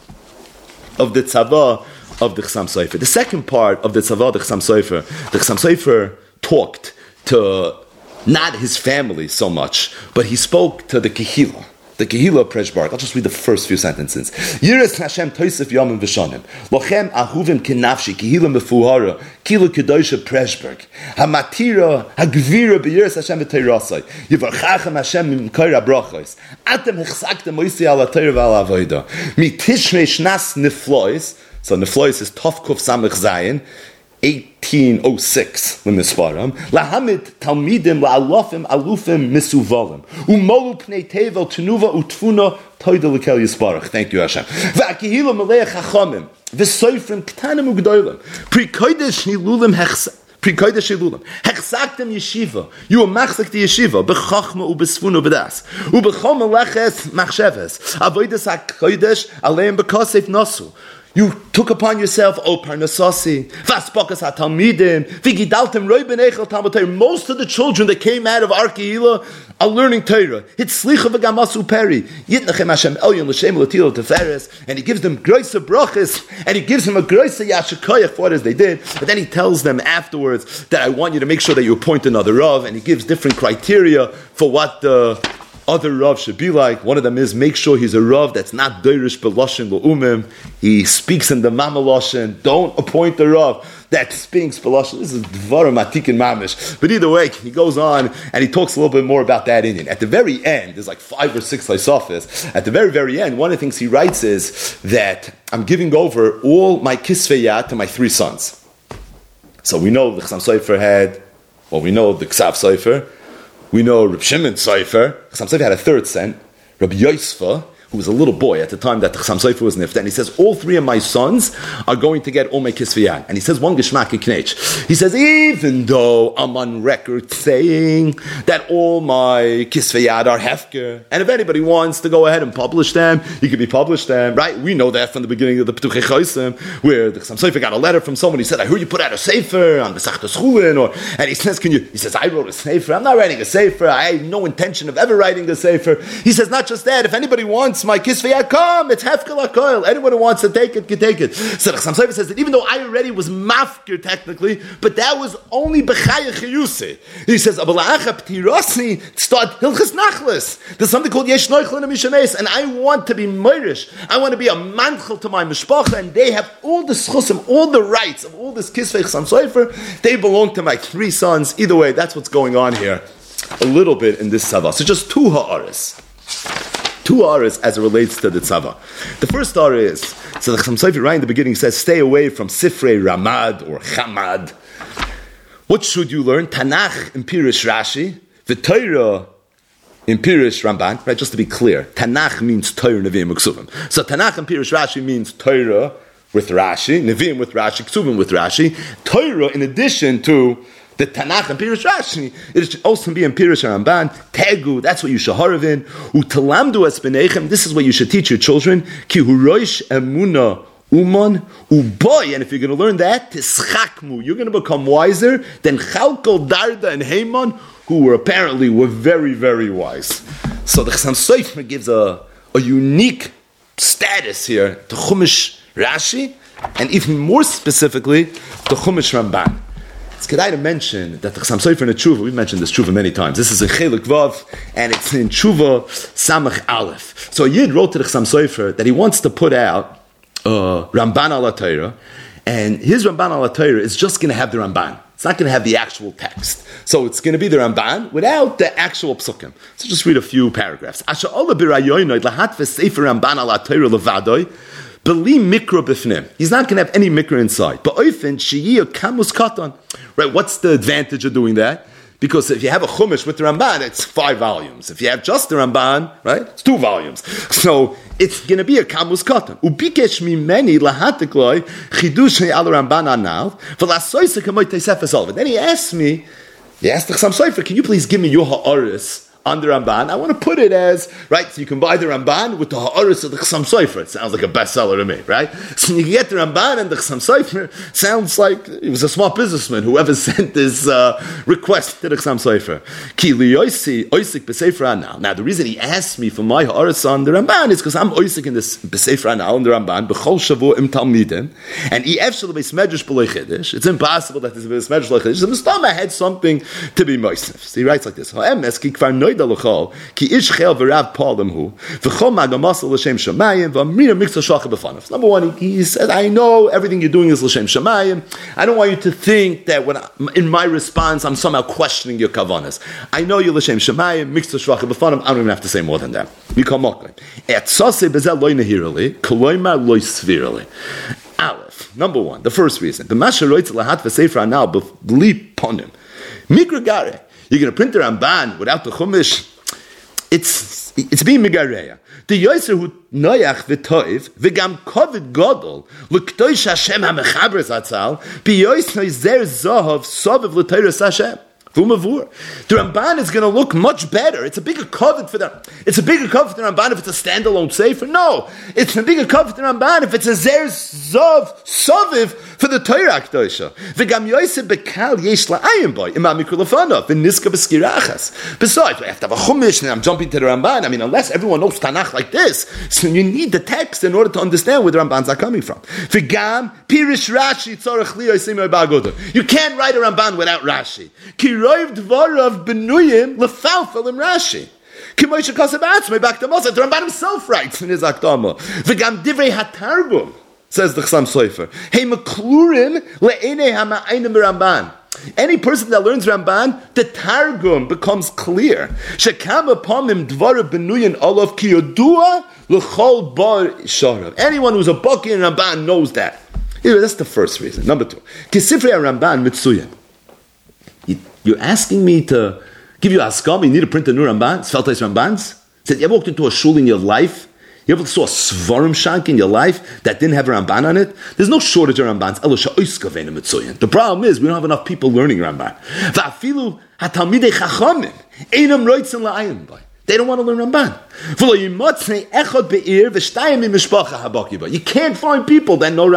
of the tzavah of the Chasam Sofer. The second part of the tzavah of the Chasam Sofer, the Chasam Sofer talked to not his family so much, but he spoke to the Kehillah. The Kehillah of Preshberg. I'll just read the first few sentences. Yiras Hashem toisef yomim v'shonim. Lochem ahuvim kinafshi. Kehillah mefuhara. Kehillah kedosha Preshberg. Hamatira hagvira b'yiras Hashem v'teirasai. Yivarchachem Hashem mimkoir abrachos. Atem hechsaktem moisi ala teir v'ala avoida. Mi tishrei shnas niflois. So niflois is Tov Kuf Samech Zayin. eighteen oh six l'misparam lahamid talmidim la'alofim alufim misuvalim umolu pnei tevel tenuva utfuna toida lekel yisparach. Thank you, Hashem. V'akihila melech hachamim v'soifrim ktanim ugdoilim pre-kodesh hilulim hechsa pre-kodesh hilulim hechsaktem yeshiva. You are machzak the yeshiva b'chachma u'b'sfuna b'das u'b'chom meleches machsheves avodas ha'kodesh aleim b'kosef nasu. You took upon yourself, O Parnasasi, Vaspakas HaTalmidim, Vigidaltem Roiben Echel Talmud Torah. Most of the children that came out of Ar Kehillah are learning Torah. It's Slicha V'Gamasu Peri. Yitnachem Hashem Elyon L'Shem L'Tilo Teferes. And he gives them Groisa Brachas, and he gives them a Groisa Yashikoyach for what as they did. But then he tells them afterwards that I want you to make sure that you appoint another Rav, and he gives different criteria for what the other Rav should be like. One of them is make sure he's a Rav that's not Deirish B'Loshin L'Umim. He speaks in the Mama Loshin. Don't appoint a Rav that speaks B'Loshin. This is Dvarim Atikin Mamish. But either way, he goes on and he talks a little bit more about that Indian. At the very end, there's like five or six Lysofis. At the very, very end, one of the things he writes is that I'm giving over all my Kisveyat to my three sons. So we know the Chasam Sofer had, well, we know the Ksav Sofer. We know Reb Shimon Sofer. Chasam Sofer had a third son, Reb Yosfa, who was a little boy at the time that the Chasam Sofer was nifta, and he says, all three of my sons are going to get all my kisviyah. And he says, one geshmak knech. He says, even though I'm on record saying that all my kisviyah are hefker, and if anybody wants to go ahead and publish them, you can be published them, right? We know that from the beginning of the Petuchei Chosim, where the Chasam Sofer got a letter from someone. He said, I heard you put out a sefer on Masechtas Chulin, or and he says, can you? He says, I wrote a sefer. I'm not writing a sefer. I have no intention of ever writing a sefer. He says, not just that. If anybody wants my kisviyah, come. It's hefker lakoil. Anyone who wants to take it can take it. So the Chasam Sofer says that even though I already was mafkir technically, but that was only b'chaya chiyuse. He says, "Abala'acha p'tirosni start hilchas nachlis." There's something called yesh noichel and mishames, and I want to be meirish. I want to be a manchel to my mishpacha, and they have all the schusim, all the rights of all this kisvei Chasam Sofer. They belong to my three sons. Either way, that's what's going on here. A little bit in this tzavah. So just two ha'aris. Two aras as it relates to the tzavah. The first ara is, so the Chasam Sofer right in the beginning says, stay away from Sifrei Ramad or Chamad. What should you learn? Tanakh in Pirush Rashi, the Torah in Pirush Ramban. Right, just to be clear, Tanakh means Torah, Nevi'im, Ksuvim. So Tanakh in Pirush Rashi means Torah with Rashi, Nevi'im with Rashi, Ksuvim with Rashi. Torah in addition to the Tanakh and Pirush Rashi, it should also be in Pirush Ramban. Tegu, that's what you should harav in. Utalamdu es b'neichem, this is what you should teach your children. Ki hu roish emuna uman uboy, and if you're going to learn that, tischakmu, you're going to become wiser than Chalkol, Darda, and Haman, who were apparently were very, very wise. So the Chasam Sofer gives a, a unique status here to Chumash Rashi, and even more specifically, to Chumash Ramban. It's good to mention that the Chasam Sofer in the Tshuva, we've mentioned this Tshuva many times. This is in Chelik Vav, and it's in Tshuva Samach Aleph. So Yid wrote to the Chasam Sofer that he wants to put out uh, Ramban ala Torah, and his Ramban ala Torah is just going to have the Ramban. It's not going to have the actual text. So it's going to be the Ramban without the actual psukim. So just read a few paragraphs. Asha ola b'rayoynoid lahat v'sefer Ramban ala Torah levadoi, Beli mikra b'fnim. He's not going to have any mikra inside. But oifen sheyi kamus katan. Right? What's the advantage of doing that? Because if you have a chumash with the Ramban, it's five volumes. If you have just the Ramban, right, it's two volumes. So it's going to be a kamus katan. Ubikesh mimeni lahatikloi chidush al Ramban anal v'lasoyse kamoy teisefes alva. Then he asked me, he asked the Chassam Sofer, can you please give me your ha'aris on the Ramban? I want to put it as, right, so you can buy the Ramban with the ha'aris of the Chassam Sofer. It sounds like a bestseller to me, right? So you can get the Ramban and the Chassam Sofer, sounds like he was a smart businessman, whoever sent this uh, request to the Chassam Sofer. Ki liyoisi oisik b'sefer anal. Now, the reason he asked me for my ha'aris on the Ramban is because I'm oisik in this b'sefer anal in the Ramban, b'chol shavu im talmidim, and ef shel b'smedrash b'loy chidish. It's impossible that there's a b'smedrash b'loy chidish. So the Mistama had something to be moisef. So he writes like this, ha'emes ki kvar noy ki ish chel v'rav palim hu v'chol magamasel l'shem shamayim v'amrina miksa shacha b'fanav. Number one, he, he said, I know everything you're doing is l'shem shamayim. I don't want you to think that when I, in my response I'm somehow questioning your kavanas. I know you're l'shem shamayim, miksa shacha b'fanav. I don't even have to say more than that. Mikol mokim. Etzase bezel loy nehirali, koloymar loy svirali. Aleph. Number one, the first reason. The masharoitz lahat v'sefer anal b'li ponim. Mikra gare. You're going to print the Ramban without the Chumash. It's it's being megareya. The yoser who noyach v'toiv v'gam kovid gadol l'ktoish Hashem hamechaber zatzal b'yois noizer zohav soviv l'teiros Hashem. The Ramban is going to look much better. It's a bigger covet for the. It's a bigger covet for the Ramban if it's a standalone sefer. No, it's a bigger covet for the Ramban if it's a zer zov soviv for the Torah Kedosha. V'gam yosef bekal yesh la'ayim boy imam mikul lefanov v'niska b'skirachas. Besides, we have to have a chumash, and I'm jumping to the Ramban. I mean, unless everyone knows Tanakh like this, so you need the text in order to understand where the Rambans are coming from. V'gam pirish Rashi tzorach li yosimei ba'agoda. You can't write a Ramban without Rashi. Roiv dvarav benuyim lefalfel in Rashi. Kimoisha kasabatz back to Moshe. The Ramban himself writes in his Akdama. V'gam divrei hatargum, says the Chassam Sofer. Hey maklurim le'enei hama'ayim Ramban. Any person that learns Ramban, the Targum becomes clear. Shekam upon him dvarav benuyim olav ki yodua l'chol bar sharav. Anyone who's a baki in Ramban knows that. Anyway, that's the first reason. Number two, kisifrei Ramban mitzuyah. You're asking me to give you a haskam, you need to print a new Ramban, Sfeltais Rambans? Said, you ever walked into a shul in your life? You ever saw a Svarim Shank in your life that didn't have a Ramban on it? There's no shortage of Rambans. The problem is, we don't have enough people learning Ramban. They don't want to learn Ramban. You can't find people that know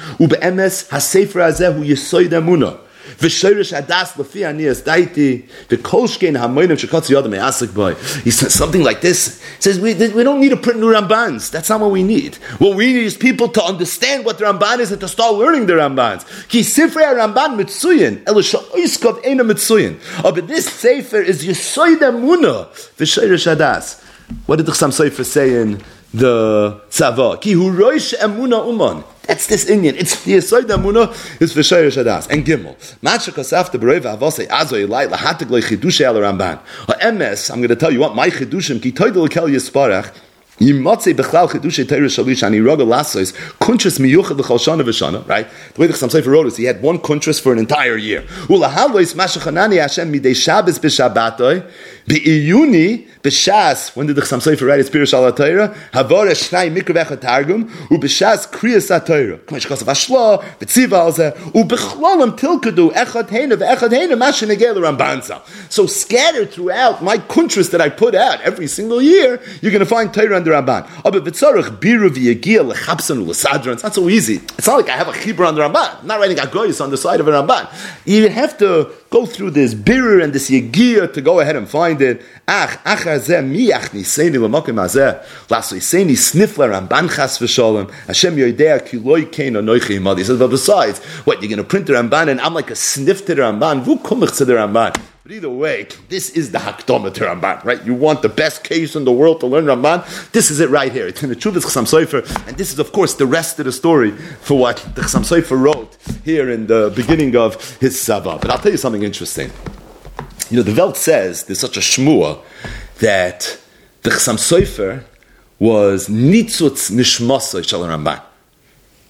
Ramban. V'shirish adas lefi anias daiti v'kolshkein hamoinim shekatzi yadam me'asik boy. He says something like this. He says we we don't need to print new Rambans. That's not what we need. What we need is people to understand what the Ramban is and to start learning the Rambans. Ki sifrei Ramban mitzuyin elo sha'oiskov eina mitzuyin. Oh, but this sefer is Yesoid Emunah v'shirish adas. What did the Chassam Sofer say in the Tzava? Ki hu roish emunah uman. That's this Indian. It's the Yesoid Emunah is v'shayir shadas. And Gimel. Matchakas after Bereva Avosei Azoy Elai Lahatig Le Chidushei Al Ramban. Ha'emes, I'm going to tell you what, my Chidushim, Ki Toidel Kel Yisparach, Yimatzei Bechlal Chidushei Teirah Shalish, Ani Roga Lasois, Kuntres Miyuchad L'chol Shana V'Shana, right? The way the Chassam Sofer wrote is, he had one Kuntres for an entire year. Ulahalois Mashachanani Hashem Midei Shabbos B'Shabbatoi, Be'iyuni B'Shas, when did the Chassam Sofer write his Pirush Al HaTorah? Havore Shnai Mikra V'Echad Targum, U'B'Shas Kriyas HaTorah. K'may Shechos V'Ashla, V'Tziva Al Zeh, U'B'Chlolam Tilkadu, Echad Heina V'Echad Heina, Masha Negel Rambanza. So scattered throughout my countries that I put out every single year, you're going to find Torah and the Ramban. Oh, but V'Tzorach Biru V'Yegil L'Chapsan L'Sadran. It's not so easy. It's not like I have a Chibur on the Ramban. I'm not writing Agoyis on the side of a Ramban. You have to go through this Biru and this Yegil to go ahead and find it. Ach, achar zeh miach niseini l'mokim hazeh laso yiseini snifla Ramban chas v'sholem Hashem yoidea ki lo yikein anoichi imadi. He says, but besides, what, you're going to print the Ramban and I'm like a sniff to the Ramban? Vu kumich to the Ramban. But either way, this is the Hakdama to Ramban, right? You want the best case in the world to learn Ramban? This is it right here. It's in the Chuvas Chassam Sofer, and this is, of course, the rest of the story for what the Chassam Sofer wrote here in the beginning of his Sava. But I'll tell you something interesting. You know, the Welt says, there's such a shmua, that the Chassam Sofer was nitzutz nishmasoi shel Ramban.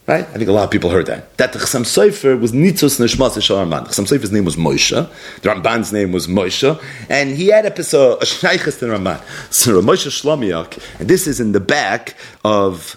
Right? I think a lot of people heard that. That the Chassam Sofer was Nitzos Nishmas Shel Ramban. The Chassam Sofer's name was Moshe. The Ramban's name was Moshe. And he had a shaykhus to the Ramban. So Moshe Shlomiak, and this is in the back of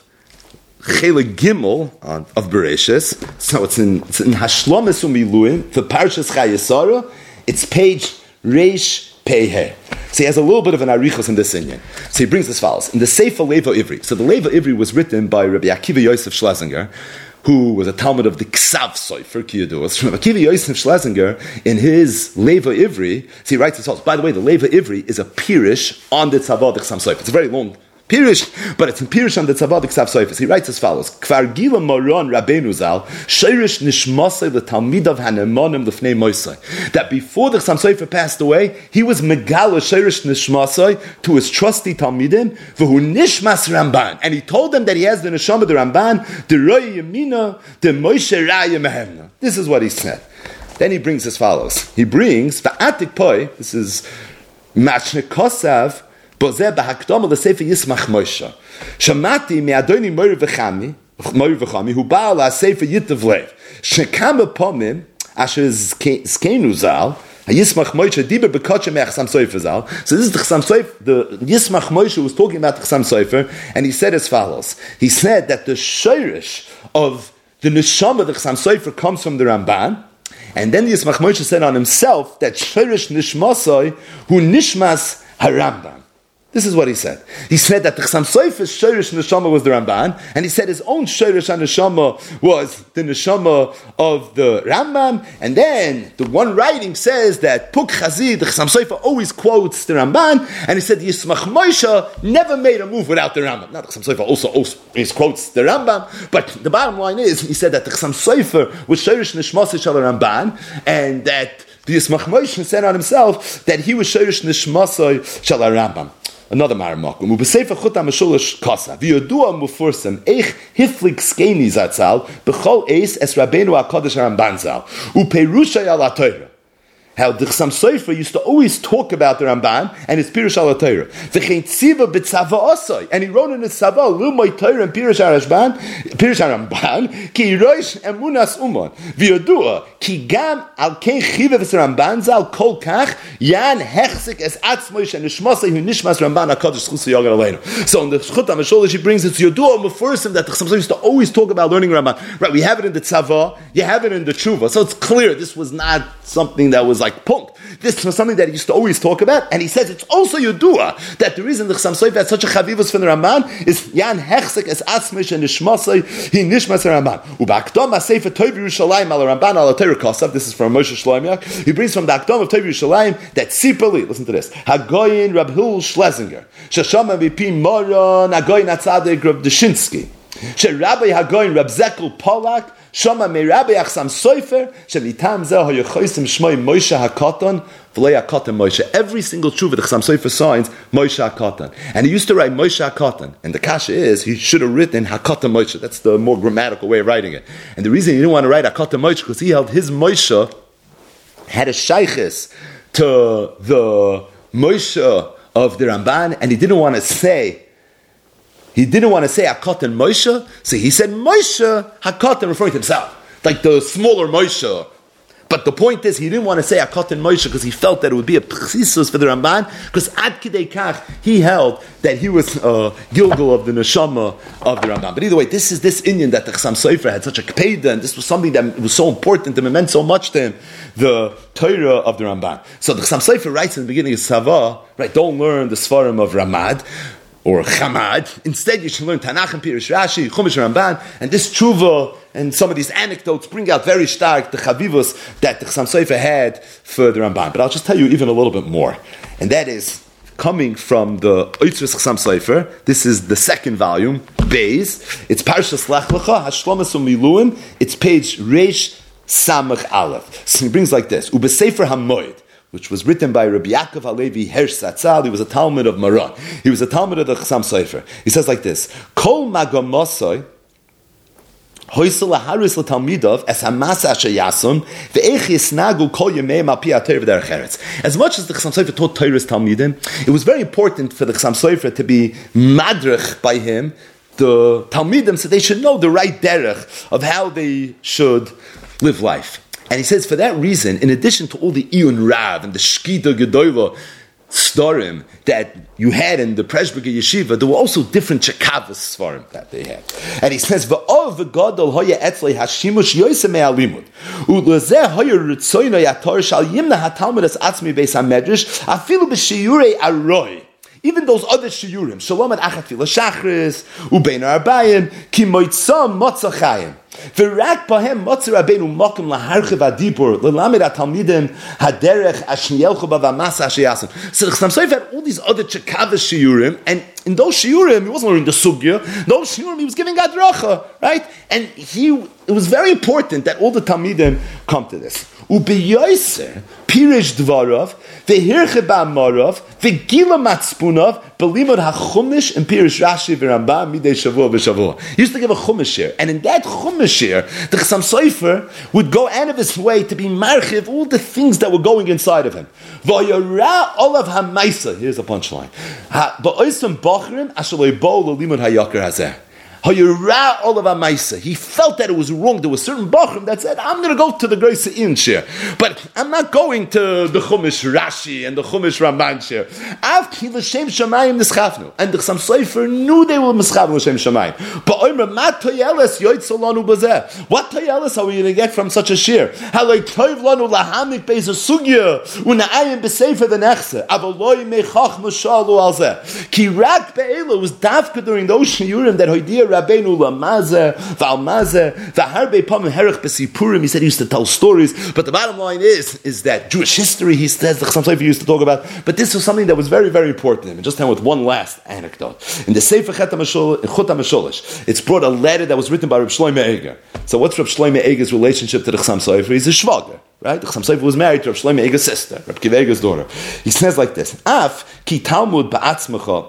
Chelik Gimel of Bereshis. So it's in, it's in Hashlomes Umiluim, for Parshas Chayesara. It's page Reish Peihe. So he has a little bit of an arichos in this inyan. So he brings as follows. In the Sefer Leva Ivri. So the Leva Ivri was written by Rabbi Akiva Yosef Schlesinger, who was a Talmud of the Ksav Sofer, Kiyadus. Rabbi Akiva Yosef Schlesinger, in his Leva Ivri, so he writes as follows. By the way, the Leva Ivri is a Pirish on the Tzavah Chasam Sofer. It's a very long Pirish, but it's in Pirish on the Tzavah Ksav Sofer. He writes as follows. Kvar Gila Moron Rabbeinu Zal, Sheirish Nishmasei L'Talmidav Hanemonim L'Fnei Moisei. That before the Chasam Sofer passed away, he was Megala Sheirish Nishmasei to his trusty Talmidim, V'hu Nishmas Ramban. And he told them that he has the Neshama the Ramban, the Roya Yemina, the Moshe Raya Mehemna. This is what he said. Then he brings as follows. He brings, V'atik Poi, this is Machne Kosav, Bozeh b'hakdama l'sefer Yismach Moshe. Shamati me'adoni Moir v'chami, Moir v'chami, hu baal ha'sefer Yitav Lev. Shekam b'pomim, asher zkenu zal, Yismach Moshe diber b'kotche me'achsam sofer zal. So this is the Chasam Sofer, the Yismach Moshe was talking about the Chasam Sofer, and he said as follows. He said that the shirish of the neshama of the Chasam Sofer comes from the Ramban, and then the Yismach Moshe said on himself that shirish nishmasoi hu nishmas harambam. This is what he said. He said that the Chasam Sofer's Shorish Neshama was the Ramban, and he said his own Shorish Neshama was the Neshama of the Rambam, and then the one writing says that Puk Chazid, the Chasam Sofer, always quotes the Ramban, and he said Yismach Moshe never made a move without the Rambam. Now the Chasam Sofer also, also quotes the Rambam, but the bottom line is, he said that the Chasam Sofer was Shorish Neshama Shel Ramban, and that the Yismach Moshe said on himself that he was Shorish Neshama Shel Rambam. Another Maramak. Ubesefer Chutam Meshulish Kasa. V'yodua mufursem eich hiflik skeni zatzal b'chol eis es Rabbeinu HaKadosh Ramban zal. Uperushay ala Torah. How the Chasam Sofer used to always talk about the Ramban and his Pirush ala Torah. V'chein tziva b'tzava osoi. And he wrote in his tzava, Lumay Torah and Pirush Ramban, Pirush Ramban, ki roish emunas umon. V'yodua, ki gam al kein chiva v'es Ramban zal kol kach, yan hechzik es atzmoish and nishmasei hu nishmas Ramban HaKadosh Chusay Yogan Aleinu. So in the Chutam Meshulish, he brings it to Yodua Meforsim that the Chasam Sofer used to always talk about learning Ramban. Right, we have it in the tzava, you have it in the tshuva. So it's clear this was not something that was like punked. This was something that he used to always talk about, and he says it's also Yudua that the reason the Chasam Sofer had such a chavivus from the Ramban is Yan Hechsek es Atzmish and Nishmasei he Nishmas Ramban. Ubakdom Sefer Tov Yerushalayim al Ramban al Torah Kosav. This is from Moshe Shlomiak. He brings from the Akdom of Tov Yerushalayim that Sipali. Listen to this. Hagoyin Rab Hul Schlesinger Shashama Vipi Moron Hagoyin Atzadik Rab Deshinsky Sherabi Hagoyin Rab Zekel Polak. Shama meirabe achsam sofer shelitam zeh hayochosim shmoi Moshe HaKatan v'lei HaKatan Moshe. Every single tshuva the Chasam Sofer signs Moshe HaKatan, and he used to write Moshe HaKatan. And the kasha is he should have written HaKatan Moshe. That's the more grammatical way of writing it. And the reason he didn't want to write HaKatan Moshe because he held his Moshe had a shaykhis to the Moshe of the Ramban, and he didn't want to say. He didn't want to say HaKatan Moshe, so he said Moshe HaKatan, referring to himself, like the smaller Moshe. But the point is, he didn't want to say HaKatan Moshe because he felt that it would be a pchisus for the Ramban, because Ad Kidei Kach, he held that he was uh, Gilgal of the Neshama of the Ramban. But either way, this is this Indian that the Chasam Sofer had such a kpeda, and this was something that was so important to him, it meant so much to him, the Torah of the Ramban. So the Chasam Sofer writes in the beginning of Savah, right, don't learn the Sfarim of Ramad, or Chamad. Instead, you should learn Tanakh and Pirush Rashi, Chumash Ramban, and this tshuva and some of these anecdotes bring out very stark the chavivus that the Chasam Sofer had for the Ramban. But I'll just tell you even a little bit more, and that is coming from the Oitzvus Chasam Sofer. This is the second volume, Beis. It's Parshas Lech Lecha, Hashlomes Umiluim. It's page Reish Samach Aleph. So he brings like this: Ubesefer Hamoed, which was written by Rabbi Yaakov Halevi Hersh Zatzal. He was a Talmud of Maran. He was a Talmud of the Chasam Sofer. He says like this: Kol magamosoi hoysel haris l'talmidov es hamasa sheyasun ve'ech yisnagu kol yemei al pi ha'Torah v'derech eretz. As much as the Chasam Sofer taught Torah's Talmidim, it was very important for the Chasam Sofer to be madrich by him the Talmidim so they should know the right derech of how they should live life. And he says for that reason, in addition to all the Iyun Rav and the Shkita Gedoyla Storim that you had in the Preshberger Yeshiva, there were also different Chekavas Svarim that they had. And he says, V'ov v'gadol hoya etzlei hashimush yoyse me'alimud. U'lezeh hoya ritzoyno yator shal yimna hatalmud es atzmi beis ha-medrash afilu b'shiyurei aroi. Even those other shiurim, shalom ad achat fila shachris, ubein arbayim, ki moitzam motzah chayim. V'rak bahem motzah rabbeinu mokum laharchiv adibur, l'lamed ha-talmidim haderech ashnielchu b'vamasa asheyasim. So the Chassam Sofer had all these other chekavas shiurim, and in those shiurim, he wasn't learning the sugya, those shiurim, he was giving adracha, right? And he, it was very important that all the talmidim come to this. Ubeyoyser, pirish dvarov, v'hirche ba'amarav, v'gila matzpunov, belimod ha-chumish, and pirish Rashi v'Rambam midei shavua v'shavua. He used to give a chumish share, and in that chumish share, the Chassam Sofer would go out of his way to be marchiv all the things that were going inside of him. V'yara olav ha-maisa, here's a punchline. Ba'oisam bachrim, ashaloi bo l'limod ha-yakar hazeh. He felt that it was wrong. There was certain bachrim that said, I'm going to go to the Grace In share, but I'm not going to the Chumash Rashi and the Chumash Ramban share. And the Chassam Sofer knew they were mischav l'shem shamayim. But what toyeles are we going to get from such a share? Halay toiv lanu lahamik beis a sugya una'ayim b'sefer the nechse avaloi mechach mashalu al zeh ki rak be'ela was dafka during those shiurim that hoidia Rabbeinu Lamaze, Valmaze, Vaharbe Pam Herich Besipurim. He said he used to tell stories, but the bottom line is, is that Jewish history, he says, the Chassam Sofer used to talk about, but this was something that was very, very important to him. And just end with one last anecdote. In the Sefer Chut HaMasholish, it's brought a letter that was written by Reb Shlomo Eiger. So what's Reb Shlomo Eiger's relationship to the Chassam Sofer? He's a shvager. Right? The Chassam Sofer was married to Reb Shlomo Eiger's sister, Reb Kiva Eiger's daughter. He says like this, Af ki Talmud ba'atzmecha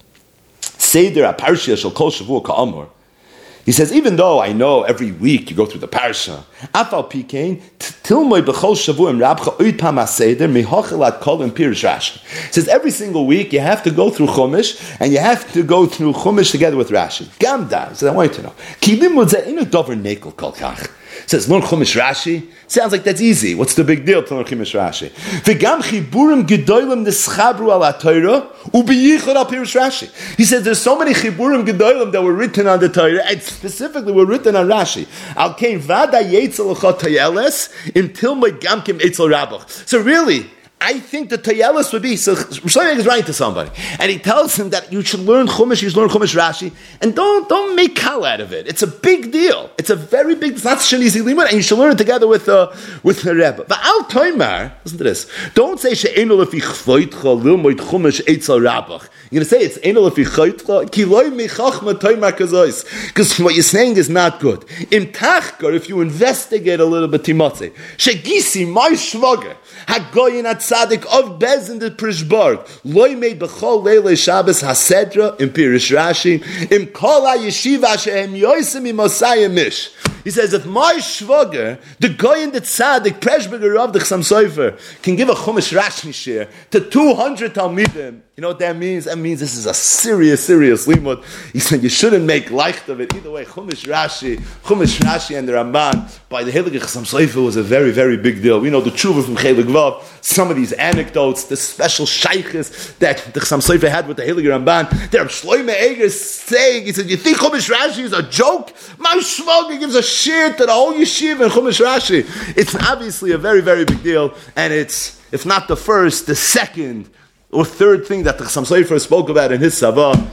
Seder HaParsha Shel Kol Shavua Ka'amor. He says, even though I know every week you go through the Parsha, Afal Pikein Tilmoy B'Chol Shavuim Rabcha Oid Pam HaSeder Mehochelat Kol and Pirish Rashi. He says every single week you have to go through Chumash and you have to go through Chumash together with Rashi. Gamda. He says, I want you to know. Ki limud ze inu dover nekel kol kach. Says, learn Chumash Rashi. Sounds like that's easy. What's the big deal to learn Chumash Rashi? V'gam chiburim gedolim neschabru al ha-Torah u'biyichod al Pirish Rashi. He says there's so many chiburim gedolim that were written on the Torah and specifically were written on Rashi. Al kein vada yetzel l'chot tayeles until my gamkim etzel rabach. So really, I think the Tayelis would be, so Shlomo is writing to somebody, and he tells him that you should learn Chumash, you should learn Chumash Rashi, and don't don't make kal out of it. It's a big deal. It's a very big, it's not such an easy limud, and you should learn it together with uh, with the Rebbe. But Al Toimar, listen to this, don't say she'enu lefi chvoitcha lilmoid Chumash etzel rabach. You're going to say it's enu lefi chvoitcha, ki loy mechachma Toimar kazois, because what you're saying is not good. Im tachkar, if you investigate a little bit, timotze, shegisi my shvager, hagoyin at Tzaddik of Bez in the Prishborg. Loy made b'chol leilei Shabbos hasedra in Pirish Rashi im kol ha-yeshiva shehem yoisem im osayim mish. He says, if my shvager, the guy in the tzaddik, Preshberger of the Chassam Sofer, can give a Chumash Rashi share to two hundred Talmidim, you know what that means? That means this is a serious, serious limud. He said, you shouldn't make light of it. Either way, Chumash Rashi, Chumash Rashi and the Ramban, by the Heilige Chassam Sofer was a very, very big deal. We know the tshuva from Chelik Vav, some of these anecdotes, the special shaykhs that the Chassam Sofer had with the Heilige Ramban. There, Shlomo Eiger is saying, he said, you think Chumash Rashi is a joke? My shvager gives a shit to the whole yeshiva and Chumash Rashi. It's obviously a very, very big deal, and it's, if not the first, the second or third thing that the Chassam Sofer spoke about in his Savah.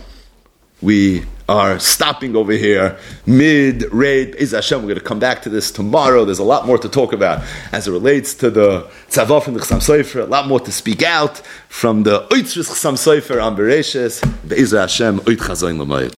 We are stopping over here mid-raid. Is Hashem, we're going to come back to this tomorrow. There's a lot more to talk about as it relates to the Tzavah from the Chassam Sofer, a lot more to speak out from the Oitzris Chassam Sofer on Bereishis. Be'ez Hashem, Oit Chazoin L'mayit.